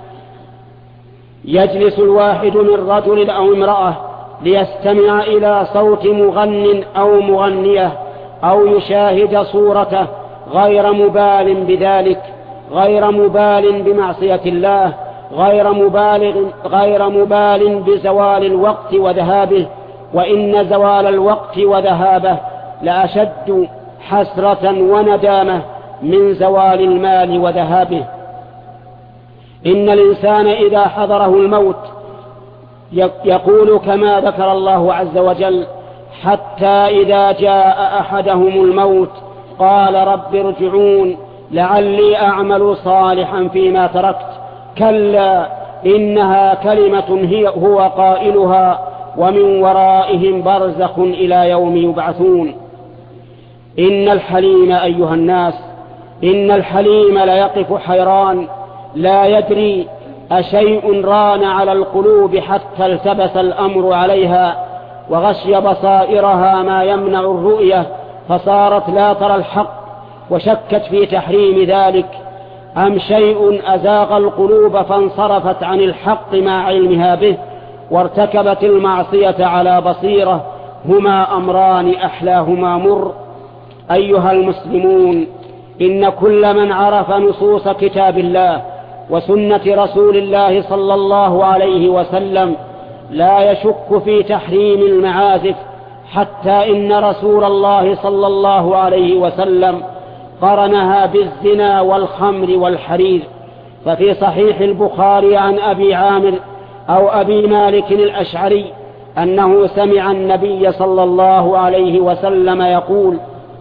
Speaker 1: يجلس الواحد من رجل أو امرأة ليستمع إلى صوت مغن أو مغنية أو يشاهد صورته غير مبال بذلك، غير مبال بمعصية الله، غير مبالغ غير مبال بزوال الوقت وذهابه، وإن زوال الوقت وذهابه لأشد حسرة وندامة من زوال المال وذهابه. إن الإنسان إذا حضره الموت يقول كما ذكر الله عز وجل: حتى إذا جاء أحدهم الموت قال رب ارجعون لعلي أعمل صالحا فيما تركت، كلا إنها كلمة هي هو قائلها ومن ورائهم برزخ إلى يوم يبعثون. إن الحليم أيها الناس إن الحليم ليقف حيران لا يدري أشيء ران على القلوب حتى التبس الأمر عليها وغشي بصائرها ما يمنع الرؤية، فصارت لا ترى الحق وشكت في تحريم ذلك، أم شيء أزاغ القلوب فانصرفت عن الحق مع علمها به وارتكبت المعصية على بصيرة، هما أمران أحلاهما مر. أيها المسلمون، إن كل من عرف نصوص كتاب الله وسنة رسول الله صلى الله عليه وسلم لا يشك في تحريم المعازف، حتى إن رسول الله صلى الله عليه وسلم قرنها بالزنا والخمر والحرير. ففي صحيح البخاري عن أبي عامر أو أبي مالك الأشعري أنه سمع النبي صلى الله عليه وسلم يقول: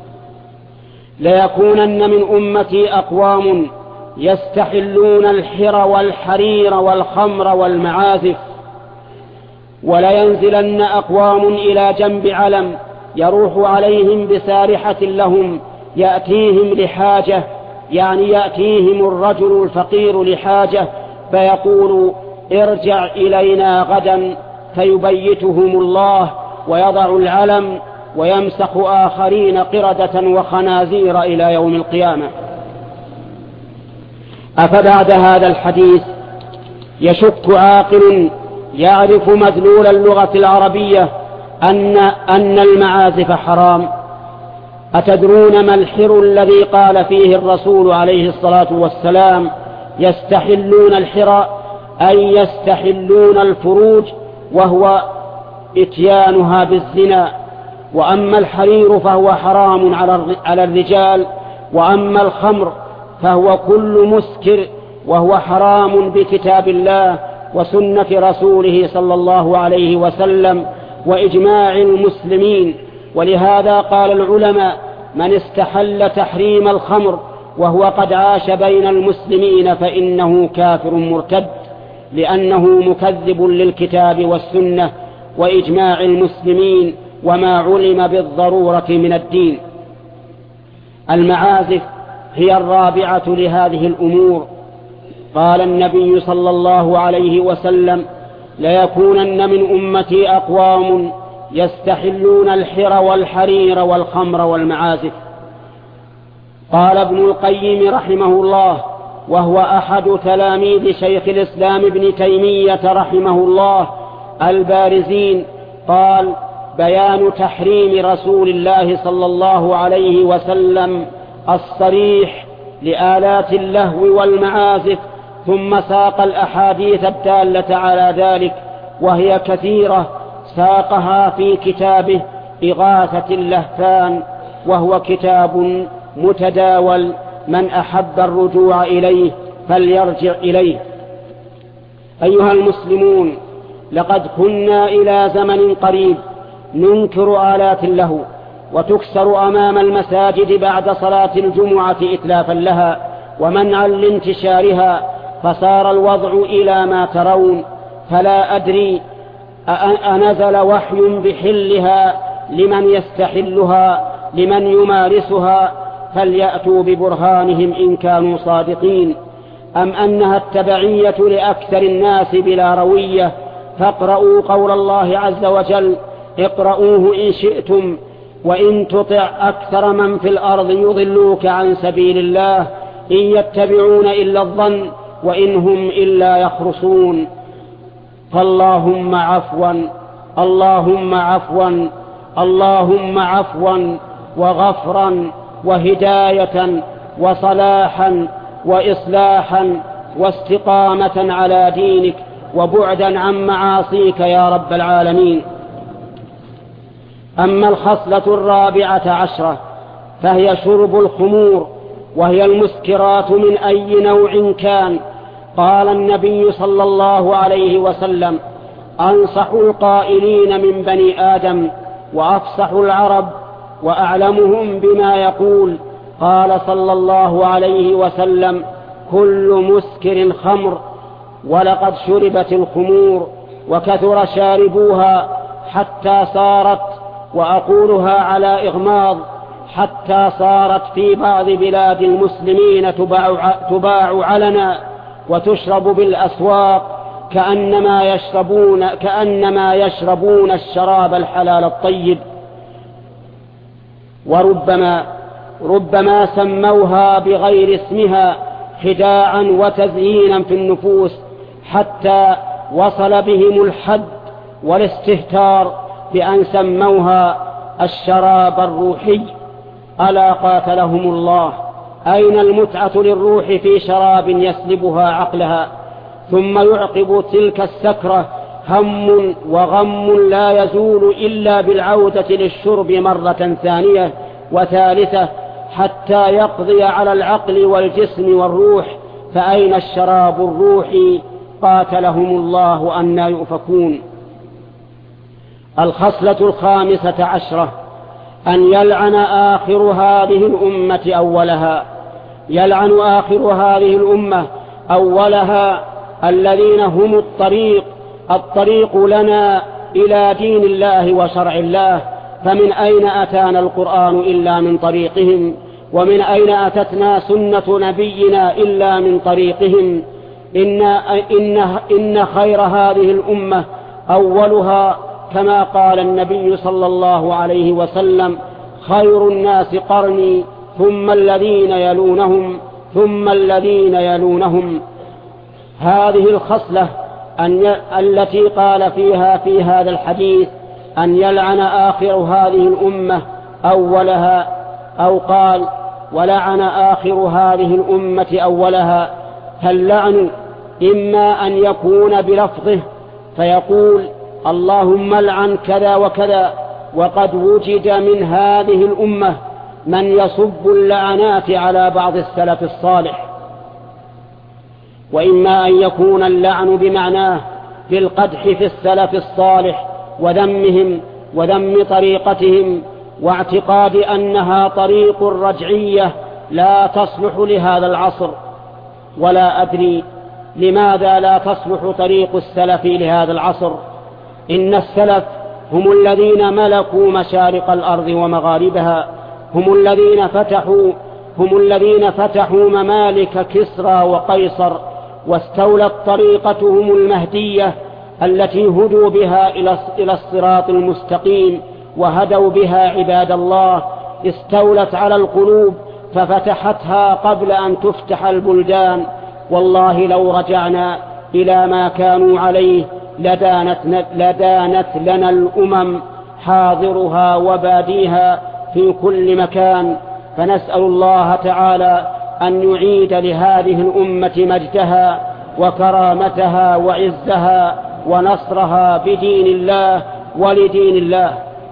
Speaker 1: ليكونن من أمتي أقوام يستحلون الحر والحرير والخمر والمعازف، ولينزلن أقوام إلى جنب علم يروح عليهم بسارحة لهم يأتيهم لحاجة، يعني يأتيهم الرجل الفقير لحاجة فيقول: ارجع إلينا غدا، فيبيتهم الله ويضع العلم ويمسخ آخرين قردة وخنازير إلى يوم القيامة. أفبعد هذا الحديث يشك عاقل يعرف مدلول اللغة العربية أن, أن المعازف حرام؟ أتدرون ما الحر الذي قال فيه الرسول عليه الصلاة والسلام: يستحلون الحر، أي يستحلون الفروج، وهو إتيانها بالزنا. وأما الحرير فهو حرام على الرجال، وأما الخمر فهو كل مسكر، وهو حرام بكتاب الله وسنة رسوله صلى الله عليه وسلم وإجماع المسلمين. ولهذا قال العلماء: من استحل تحريم الخمر وهو قد عاش بين المسلمين فإنه كافر مرتد، لأنه مكذب للكتاب والسنة وإجماع المسلمين وما علم بالضرورة من الدين. المعازف هي الرابعة لهذه الأمور. قال النبي صلى الله عليه وسلم: ليكونن من أمتي أقوام يستحلون الحر والحرير والخمر والمعازف. قال ابن القيم رحمه الله، وهو أحد تلاميذ شيخ الإسلام ابن تيمية رحمه الله البارزين، قال: بيان تحريم رسول الله صلى الله عليه وسلم الصريح لآلات اللهو والمعازف، ثم ساق الأحاديث الدالة على ذلك وهي كثيرة، ساقها في كتابه إغاثة اللهفان، وهو كتاب متداول، من أحب الرجوع إليه فليرجع إليه. أيها المسلمون، لقد كنا إلى زمن قريب ننكر آلات اللهو وتكسر أمام المساجد بعد صلاة الجمعة إتلافا لها ومنعا لانتشارها، فصار الوضع إلى ما ترون. فلا أدري أنزل وحي بحلها لمن يستحلها لمن يمارسها، فليأتوا ببرهانهم إن كانوا صادقين، أم أنها التبعية لأكثر الناس بلا روية. فاقرؤوا قول الله عز وجل: اقرؤوه إن شئتم وإن تطع أكثر من في الأرض يضلوك عن سبيل الله إن يتبعون إلا الظن وإن هم إلا يخرصون. فاللهم عفوا اللهم عفوا اللهم عفوا وغفرا وهداية وصلاحا وإصلاحا واستقامة على دينك وبعدا عن معاصيك يا رب العالمين. أما الخصلة الرابعة عشرة فهي شرب الخمور، وهي المسكرات من أي نوع كان. قال النبي صلى الله عليه وسلم: أنصح القائلين من بني آدم وأفصح العرب وأعلمهم بما يقول. قال صلى الله عليه وسلم: كل مسكر خمر، ولقد شربت الخمور وكثر شاربوها حتى صارت، وأقولها على إغماض، حتى صارت في بعض بلاد المسلمين تباع, تباع علنا وتشرب بالأسواق كأنما يشربون, كأنما يشربون الشراب الحلال الطيب. وربما ربما سموها بغير اسمها خداعا وتزيينا في النفوس، حتى وصل بهم الحد والاستهتار بأن سموها الشراب الروحي. ألا قاتلهم الله، أين المتعة للروح في شراب يسلبها عقلها؟ ثم يعقب تلك السكرة هم وغم لا يزول إلا بالعودة للشرب مرة ثانية وثالثة حتى يقضي على العقل والجسم والروح. فأين الشراب الروحي؟ قاتلهم الله أنى يؤفكون. الخصلة الخامسة عشرة أن يلعن آخر هذه الأمة أولها. يلعن آخر هذه الأمة أولها الذين هم الطريق الطريق لنا إلى دين الله وشرع الله. فمن أين أتانا القرآن إلا من طريقهم؟ ومن أين أتتنا سنة نبينا إلا من طريقهم؟ إن, إن, إن خير هذه الأمة أولها، كما قال النبي صلى الله عليه وسلم: خير الناس قرني ثم الذين يلونهم ثم الذين يلونهم. هذه الخصلة أن التي قال فيها في هذا الحديث أن يلعن آخر هذه الأمة أولها، أو قال ولعن آخر هذه الأمة أولها. فاللعن إما أن يكون بلفظه فيقول اللهم لعن كذا وكذا، وقد وجد من هذه الأمة من يصب اللعنات على بعض السلف الصالح. وإما أن يكون اللعن بمعناه بالقدح في السلف الصالح وذمهم وذم طريقتهم واعتقاد أنها طريق رجعية لا تصلح لهذا العصر. ولا أدري لماذا لا تصلح طريق السلف لهذا العصر. إن السلف هم الذين ملكوا مشارق الأرض ومغاربها، هم الذين فتحوا هم الذين فتحوا ممالك كسرى وقيصر، واستولت طريقتهم المهدية التي هدوا بها إلى الصراط المستقيم وهدوا بها عباد الله. استولت على القلوب ففتحتها قبل أن تفتح البلدان. والله لو رجعنا إلى ما كانوا عليه لدانت, لدانت لنا الأمم حاضرها وباديها في كل مكان. فنسأل الله تعالى أن يعيد لهذه الأمة مجدها وكرامتها وعزها ونصرها بدين الله ولدين الله.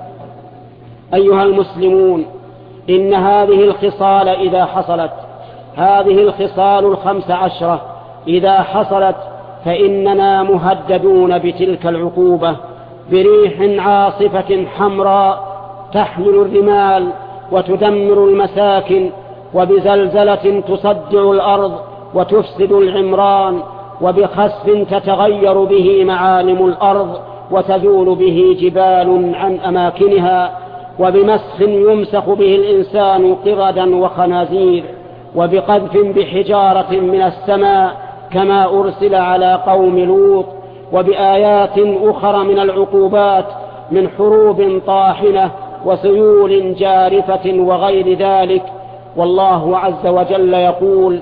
Speaker 1: أيها المسلمون، إن هذه الخصال إذا حصلت هذه الخصال الخمس عشرة إذا حصلت فإننا مهددون بتلك العقوبة بريح عاصفة حمراء تحمل الرمال وتدمر المساكن، وبزلزلة تصدع الأرض وتفسد العمران، وبخسف تتغير به معالم الأرض وتزول به جبال عن أماكنها، وبمسخ يمسخ به الإنسان قردا وخنازير، وبقذف بحجارة من السماء كما أرسل على قوم لوط، وبآيات أخرى من العقوبات من حروب طاحنة وسيول جارفة وغير ذلك. والله عز وجل يقول: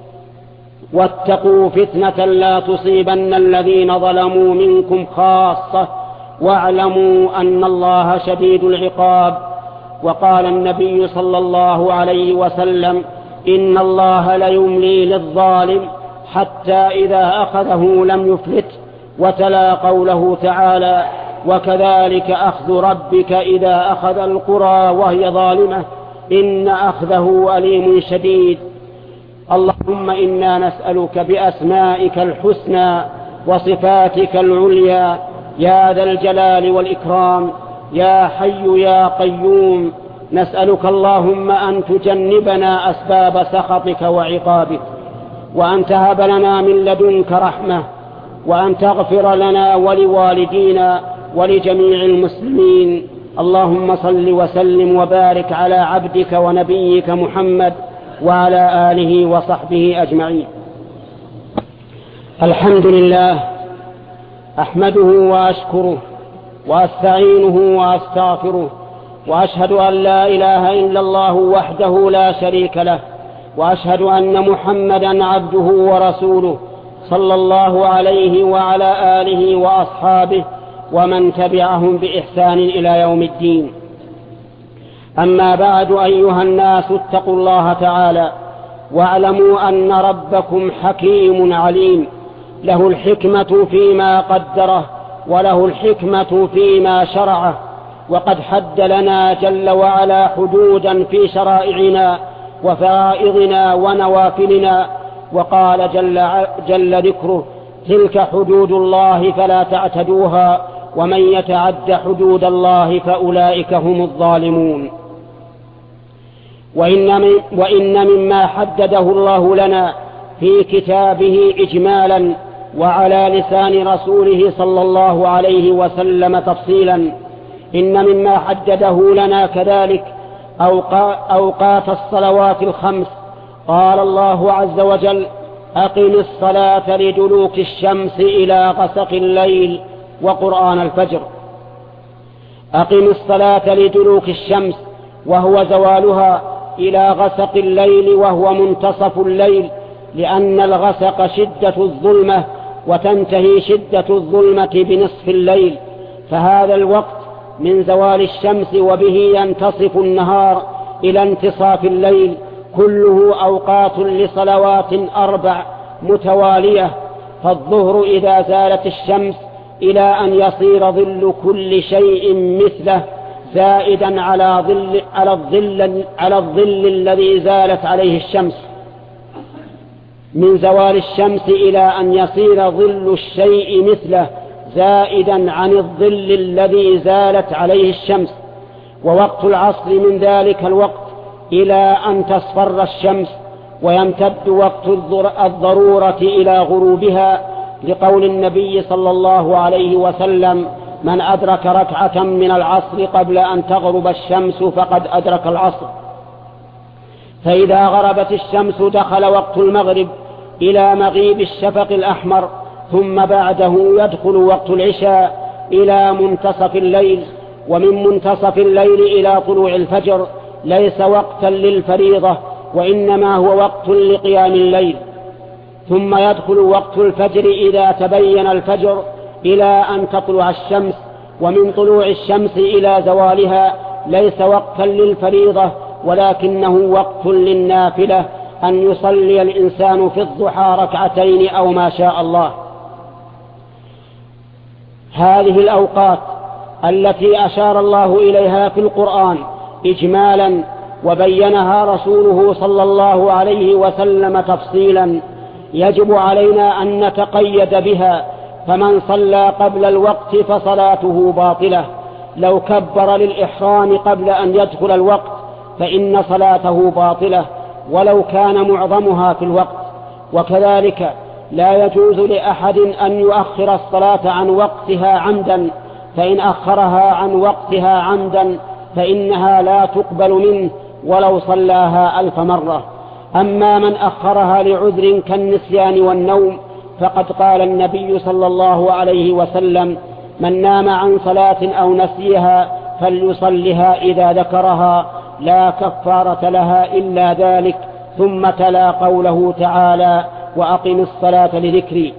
Speaker 1: واتقوا فتنة لا تصيبن الذين ظلموا منكم خاصة واعلموا أن الله شديد العقاب. وقال النبي صلى الله عليه وسلم: إن الله ليملي للظالم حتى إذا أخذه لم يفلت. وتلا قوله تعالى: وكذلك أخذ ربك إذا أخذ القرى وهي ظالمة إن أخذه أليم شديد. اللهم إنا نسألك بأسمائك الحسنى وصفاتك العليا يا ذا الجلال والإكرام يا حي يا قيوم، نسألك اللهم أن تجنبنا أسباب سخطك وعقابك، وأن تهب لنا من لدنك رحمة، وأن تغفر لنا ولوالدينا ولجميع المسلمين. اللهم صل وسلم وبارك على عبدك ونبيك محمد وعلى آله وصحبه أجمعين. الحمد لله، أحمده وأشكره وأستعينه وأستغفره، وأشهد أن لا إله إلا الله وحده لا شريك له، وأشهد أن محمدا عبده ورسوله صلى الله عليه وعلى آله وأصحابه ومن تبعهم بإحسان إلى يوم الدين. أما بعد، أيها الناس اتقوا الله تعالى واعلموا أن ربكم حكيم عليم، له الحكمة فيما قدره وله الحكمة فيما شرعه، وقد حد لنا جل وعلا حدودا في شرائعنا وفرائضنا ونوافلنا، وقال جل, جل ذكره: تلك حدود الله فلا تعتدوها ومن يتعد حدود الله فأولئك هم الظالمون. وإن, من وإن مما حدده الله لنا في كتابه إجمالا وعلى لسان رسوله صلى الله عليه وسلم تفصيلا، إن مما حدده لنا كذلك أوقات الصلوات الخمس. قال الله عز وجل: أقم الصلاة لدلوك الشمس إلى غسق الليل وقرآن الفجر. أقم الصلاة لدلوك الشمس وهو زوالها إلى غسق الليل وهو منتصف الليل، لأن الغسق شدة الظلمة وتنتهي شدة الظلمة بنصف الليل، فهذا الوقت من زوال الشمس وبه ينتصف النهار إلى انتصاف الليل كله أوقات لصلوات أربع متوالية. فالظهر إذا زالت الشمس إلى أن يصير ظل كل شيء مثله زائدا على ظل على الظل على الظل الذي زالت عليه الشمس، من زوال الشمس إلى أن يصير ظل الشيء مثله زائدا عن الظل الذي زالت عليه الشمس. ووقت العصر من ذلك الوقت إلى أن تصفر الشمس، ويمتد وقت الضرورة إلى غروبها، لقول النبي صلى الله عليه وسلم: من أدرك ركعة من العصر قبل أن تغرب الشمس فقد أدرك العصر. فإذا غربت الشمس دخل وقت المغرب إلى مغيب الشفق الأحمر، ثم بعده يدخل وقت العشاء إلى منتصف الليل، ومن منتصف الليل إلى طلوع الفجر ليس وقتا للفريضة وإنما هو وقت لقيام الليل. ثم يدخل وقت الفجر إذا تبين الفجر إلى أن تطلع الشمس، ومن طلوع الشمس إلى زوالها ليس وقتا للفريضة ولكنه وقت للنافلة، أن يصلي الإنسان في الضحى ركعتين أو ما شاء الله. هذه الأوقات التي أشار الله إليها في القرآن إجمالا وبينها رسوله صلى الله عليه وسلم تفصيلا يجب علينا أن نتقيد بها، فمن صلى قبل الوقت فصلاته باطلة، لو كبر للإحرام قبل أن يدخل الوقت فإن صلاته باطلة ولو كان معظمها في الوقت. وكذلك لا يجوز لأحد أن يؤخر الصلاة عن وقتها عمدا، فإن أخرها عن وقتها عمدا فإنها لا تقبل منه ولو صلاها ألف مرة. أما من أخرها لعذر كالنسيان والنوم فقد قال النبي صلى الله عليه وسلم: من نام عن صلاة أو نسيها فليصلها إذا ذكرها لا كفارة لها إلا ذلك، ثم تلا قوله تعالى: وأقم الصلاة لذكري.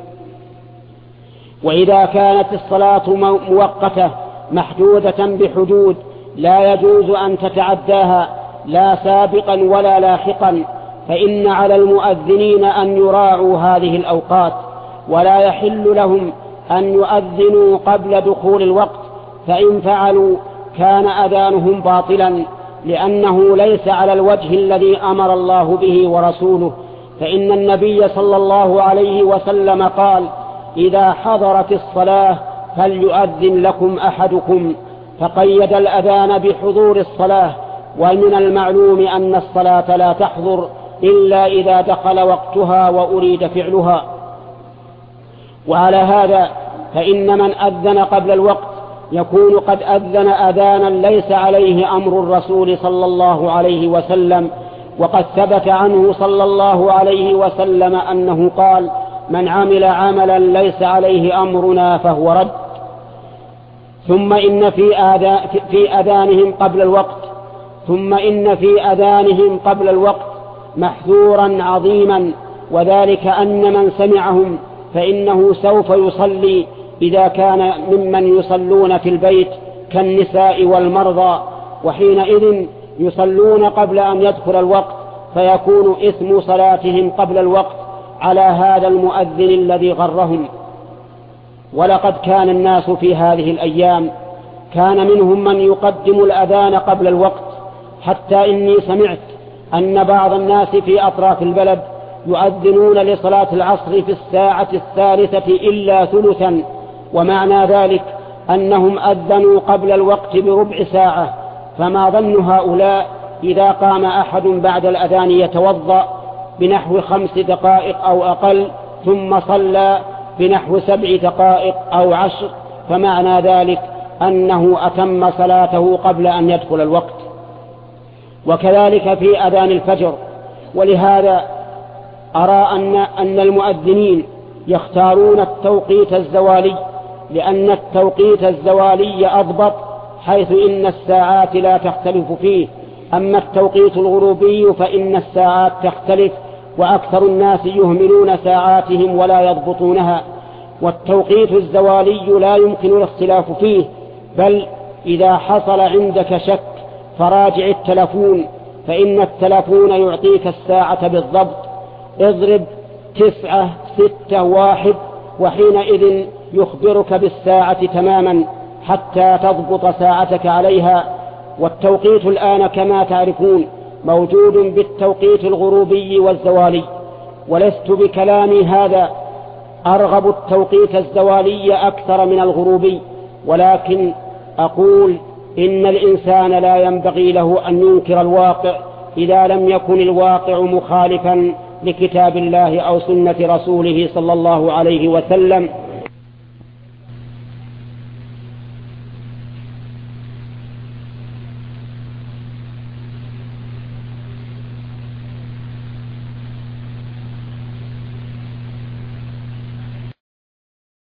Speaker 1: وإذا كانت الصلاة مؤقتة محدودة بحدود لا يجوز أن تتعداها لا سابقا ولا لاحقا، فإن على المؤذنين أن يراعوا هذه الأوقات، ولا يحل لهم أن يؤذنوا قبل دخول الوقت، فإن فعلوا كان أذانهم باطلا، لأنه ليس على الوجه الذي أمر الله به ورسوله. فإن النبي صلى الله عليه وسلم قال: إذا حضرت الصلاة فليؤذن لكم أحدكم، فقيد الأذان بحضور الصلاة، ومن المعلوم أن الصلاة لا تحضر إلا إذا دخل وقتها وأريد فعلها. وعلى هذا فإن من أذن قبل الوقت يكون قد أذن أذانا ليس عليه أمر الرسول صلى الله عليه وسلم، وقد ثبت عنه صلى الله عليه وسلم أنه قال: من عمل عملا ليس عليه أمرنا فهو رد. ثم إن في, آذان في أذانهم قبل الوقت ثم إن في أذانهم قبل الوقت محذورا عظيما، وذلك أن من سمعهم فإنه سوف يصلي إذا كان ممن يصلون في البيت كالنساء والمرضى، وحينئذ يصلون قبل أن يدخل الوقت، فيكون إثم صلاتهم قبل الوقت على هذا المؤذن الذي غرهم. ولقد كان الناس في هذه الأيام كان منهم من يقدم الأذان قبل الوقت، حتى إني سمعت أن بعض الناس في أطراف البلد يؤذنون لصلاة العصر في الساعة الثالثة إلا ثلثا، ومعنى ذلك أنهم أذنوا قبل الوقت بربع ساعة. فما ظن هؤلاء إذا قام أحد بعد الأذان يتوضأ بنحو خمس دقائق أو أقل ثم صلى بنحو سبع دقائق أو عشر، فمعنى ذلك أنه أتم صلاته قبل أن يدخل الوقت. وكذلك في أذان الفجر. ولهذا أرى أن, أن المؤذنين يختارون التوقيت الزوالي، لأن التوقيت الزوالي أضبط، حيث إن الساعات لا تختلف فيه. أما التوقيت الغروبي فإن الساعات تختلف، وأكثر الناس يهملون ساعاتهم ولا يضبطونها. والتوقيت الزوالي لا يمكن الاختلاف فيه، بل إذا حصل عندك شك فراجع التلفون، فإن التلفون يعطيك الساعة بالضبط. اضرب تسعة ستة واحد وحينئذ يخبرك بالساعة تماما حتى تضبط ساعتك عليها. والتوقيت الآن كما تعرفون موجود بالتوقيت الغروبي والزوالي، ولست بكلامي هذا أرغب التوقيت الزوالي أكثر من الغروبي، ولكن أقول إن الإنسان لا ينبغي له أن ينكر الواقع إذا لم يكن الواقع مخالفا لكتاب الله أو سنة رسوله صلى الله عليه وسلم.